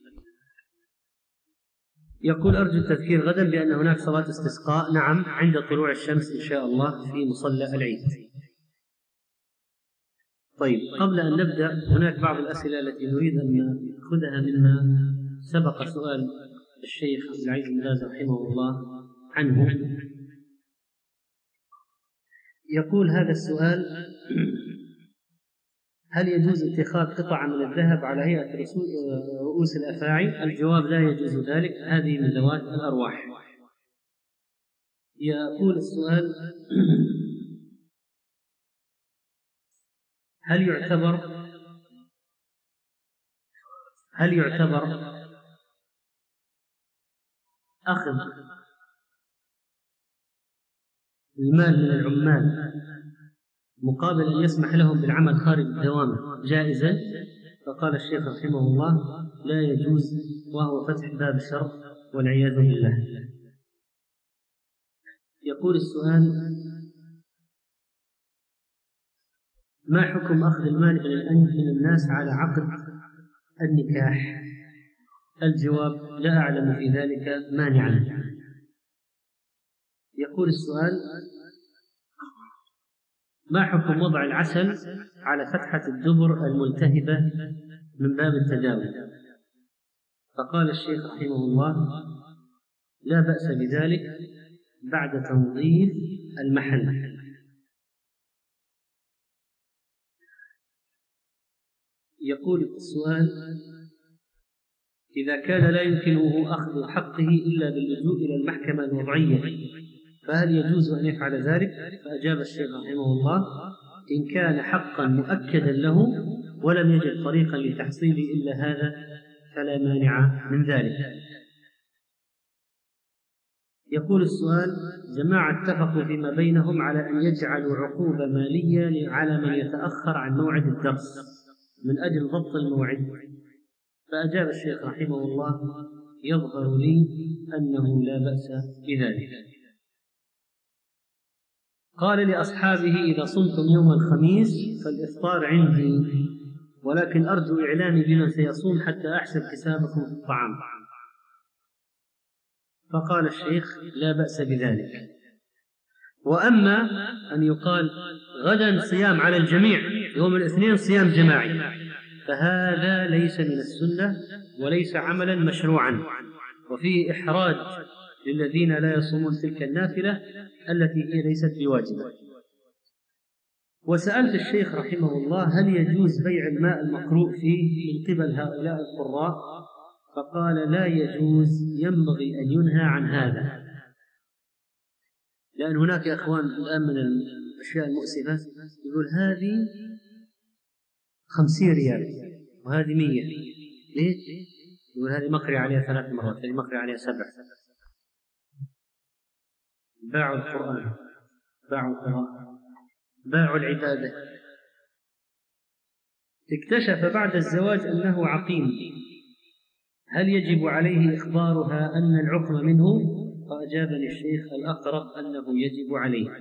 يقول: أرجو التذكير غدا بأن هناك صلاة استسقاء. نعم، عند طلوع الشمس إن شاء الله في مصلى العيد. طيب، قبل أن نبدأ هناك بعض الأسئلة التي نريد أن نأخذها مما سبق سؤال الشيخ عبد العزيز بن باز رحمه الله عنه. يقول هذا السؤال: هل يجوز اتخاذ قطعة من الذهب على هيئة رؤوس الأفاعي؟ الجواب: لا يجوز ذلك، هذه من ذوات الأرواح. يقول السؤال: هل يعتبر هل يعتبر أخذ المال من العمال مقابل أن يسمح لهم بالعمل خارج الدوام جائزة؟ فقال الشيخ رحمه الله: لا يجوز، وهو فتح باب الشر والعياذ بالله. يقول السؤال: ما حكم أخذ المال من الناس على عقد النكاح؟ الجواب: لا أعلم في ذلك مانعا. يقول السؤال: ما حكم وضع العسل على فتحة الدبر الملتهبة من باب التداوي؟ فقال الشيخ رحمه الله: لا بأس بذلك بعد تنظيف المحل. يقول السؤال: إذا كان لا يمكنه أخذ حقه إلا باللجوء إلى المحكمة الوضعية، فهل يجوز أن يفعل ذلك؟ فأجاب الشيخ رحمه الله: إن كان حقا مؤكدا له ولم يجد طريقا لتحصيله إلا هذا فلا مانع من ذلك. يقول السؤال: جماعة اتفقوا فيما بينهم على أن يجعلوا عقوبة مالية على من يتأخر عن موعد الدرس من أجل ضبط الموعد، فأجاب الشيخ رحمه الله: يظهر لي أنه لا بأس بذلك. قال لأصحابه: إذا صمتم يوم الخميس فالإفطار عندي، ولكن أرجو إعلامي بمن سيصوم حتى أحسب حسابكم في الطعام. فقال الشيخ: لا بأس بذلك. وأما أن يقال غدا صيام على الجميع، يوم الاثنين صيام جماعي، فهذا ليس من السنة وليس عملا مشروعا، وفيه إحراج للذين لا يصومون تلك النافلة التي هي ليست بواجبة. وسألت الشيخ رحمه الله: هل يجوز بيع الماء المقروء فيه من قبل هؤلاء القراء؟ فقال: لا يجوز، ينبغي أن ينهى عن هذا، لأن هناك يا أخوان الآن من الأشياء المؤسفة يقول هذه خمسين ريال وهذه مية. ليش؟ يقول هذه مقري عليها ثلاث مرات، هذه مقري عليها سبع. باعوا القرآن، باعوا القراءة، باعوا العبادة. اكتشف بعد الزواج أنه عقيم، هل يجب عليه إخبارها أن العقم منه؟ فأجابني الشيخ الأقرب أنه يجب عليه.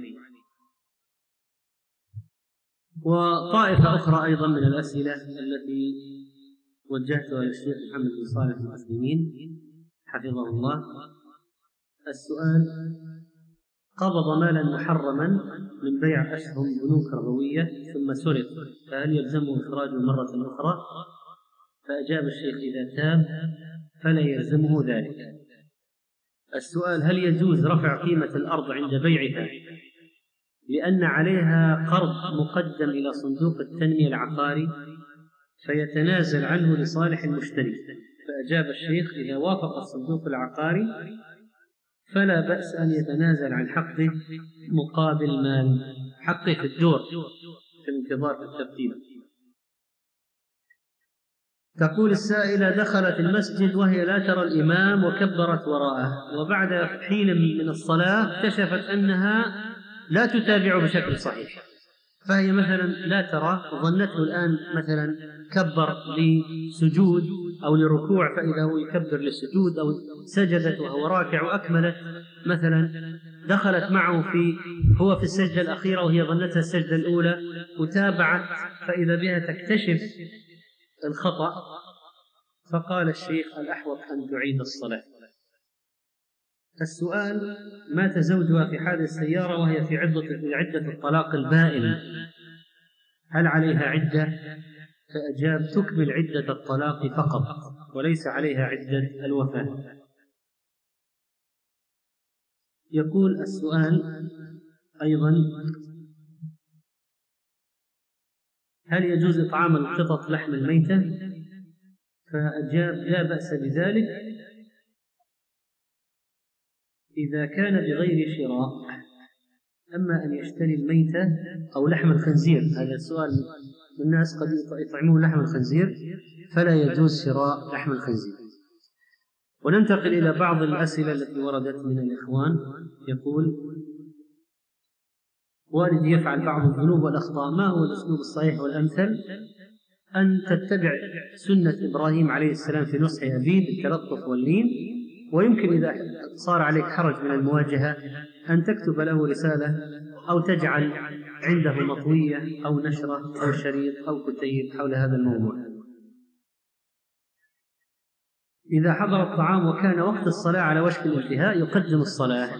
وطائفة أخرى أيضا من الأسئلة التي وجهتها للشيخ محمد بن صالح العثيمين حفظه الله. السؤال: قبض مالا محرما من بيع أسهم بنوك ربوية ثم سرق، فهل يلزمه إخراجه مرة أخرى؟ فأجاب الشيخ: إذا تاب فلا يلزمه ذلك. السؤال: هل يجوز رفع قيمة الأرض عند بيعها لأن عليها قرض مقدم إلى صندوق التنمية العقاري فيتنازل عنه لصالح المشتري؟ فأجاب الشيخ: إذا وافق الصندوق العقاري فلا بأس أن يتنازل عن حقه مقابل مال، حقه في الدور في الانتظار في الترتيب. تقول السائلة: دخلت المسجد وهي لا ترى الإمام وكبرت وراءه، وبعد حين من الصلاة اكتشفت أنها لا تتابع بشكل صحيح، فهي مثلا لا ترى، ظنته الآن مثلا كبر لسجود أو لركوع فإذا هو يكبر للسجود، أو سجدت وهو راكع وأكملت مثلا، دخلت معه في هو في السجدة الأخيرة وهي ظنتها السجدة الأولى وتابعت فإذا بها تكتشف الخطأ. فقال الشيخ: الأحوط أن تعيد الصلاة. السؤال: مات زوجها في حادث سيارة وهي في عدة عدة الطلاق البائن، هل عليها عدة؟ فأجاب: تكمل عدة الطلاق فقط وليس عليها عدة الوفاة. يقول السؤال أيضا: هل يجوز إطعام القطط لحم الميتة؟ فأجاب: لا بأس بذلك إذا كان بغير شراء. أما أن يشتري الميتة أو لحم الخنزير، هذا السؤال، الناس قد يطعمون لحم الخنزير، فلا يجوز شراء لحم الخنزير. وننتقل إلى بعض الأسئلة التي وردت من الإخوان. يقول: والدي يفعل بعض الذنوب والأخطاء، ما هو الأسلوب الصحيح والأمثل؟ أن تتبع سنة إبراهيم عليه السلام في نصح أبيه بالتلطف واللين، ويمكن إذا صار عليك حرج من المواجهة أن تكتب له رسالة أو تجعل عنده مطوية أو نشرة أو شريط أو كتيب حول هذا الموضوع. إذا حضر الطعام وكان وقت الصلاة على وشك الانتهاء يقدم الصلاة.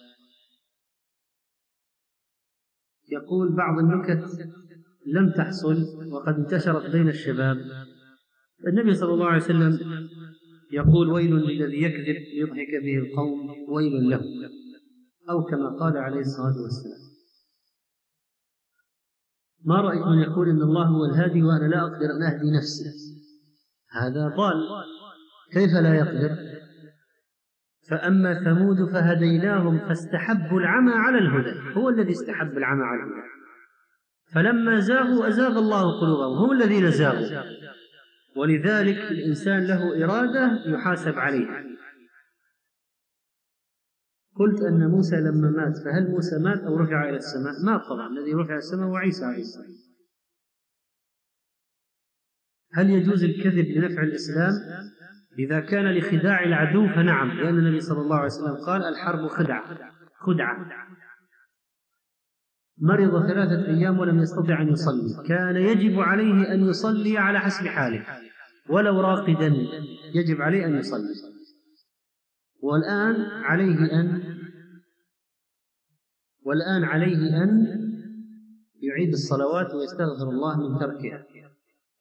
يقول: بعض النكت لم تحصل وقد انتشرت بين الشباب. النبي صلى الله عليه وسلم يقول: ويل للذي يكذب ليضحك به القوم ويل له، أو كما قال عليه الصلاة والسلام. ما رأيك من يقول إن الله هو الهادي وأنا لا أقدر أن أهدي نفسي؟ هذا ضال، كيف لا يقدر؟ فأما ثمود فهديناهم فاستحبوا العمى على الهدى، هو الذي استحب العمى على الهدى، فلما زاغوا أزاغ الله قلوبهم، هم الذين زاغوا. ولذلك الإنسان له إرادة يحاسب عليها. قلت أن موسى لما مات، فهل موسى مات أو رفع إلى السماء؟ مات طبعا، الذي رفع إلى السماء هو عيسى عليه السلام. هل يجوز الكذب لنفع الإسلام؟ إذا كان لخداع العدو فنعم، لأن النبي صلى الله عليه وسلم قال: الحرب خدعة خدعة. مرض ثلاثة أيام ولم يستطع أن يصلي، كان يجب عليه أن يصلي على حسب حاله، ولو راقدا يجب عليه أن يصلي. والآن عليه أن والآن عليه أن يعيد الصلوات ويستغفر الله من تركها.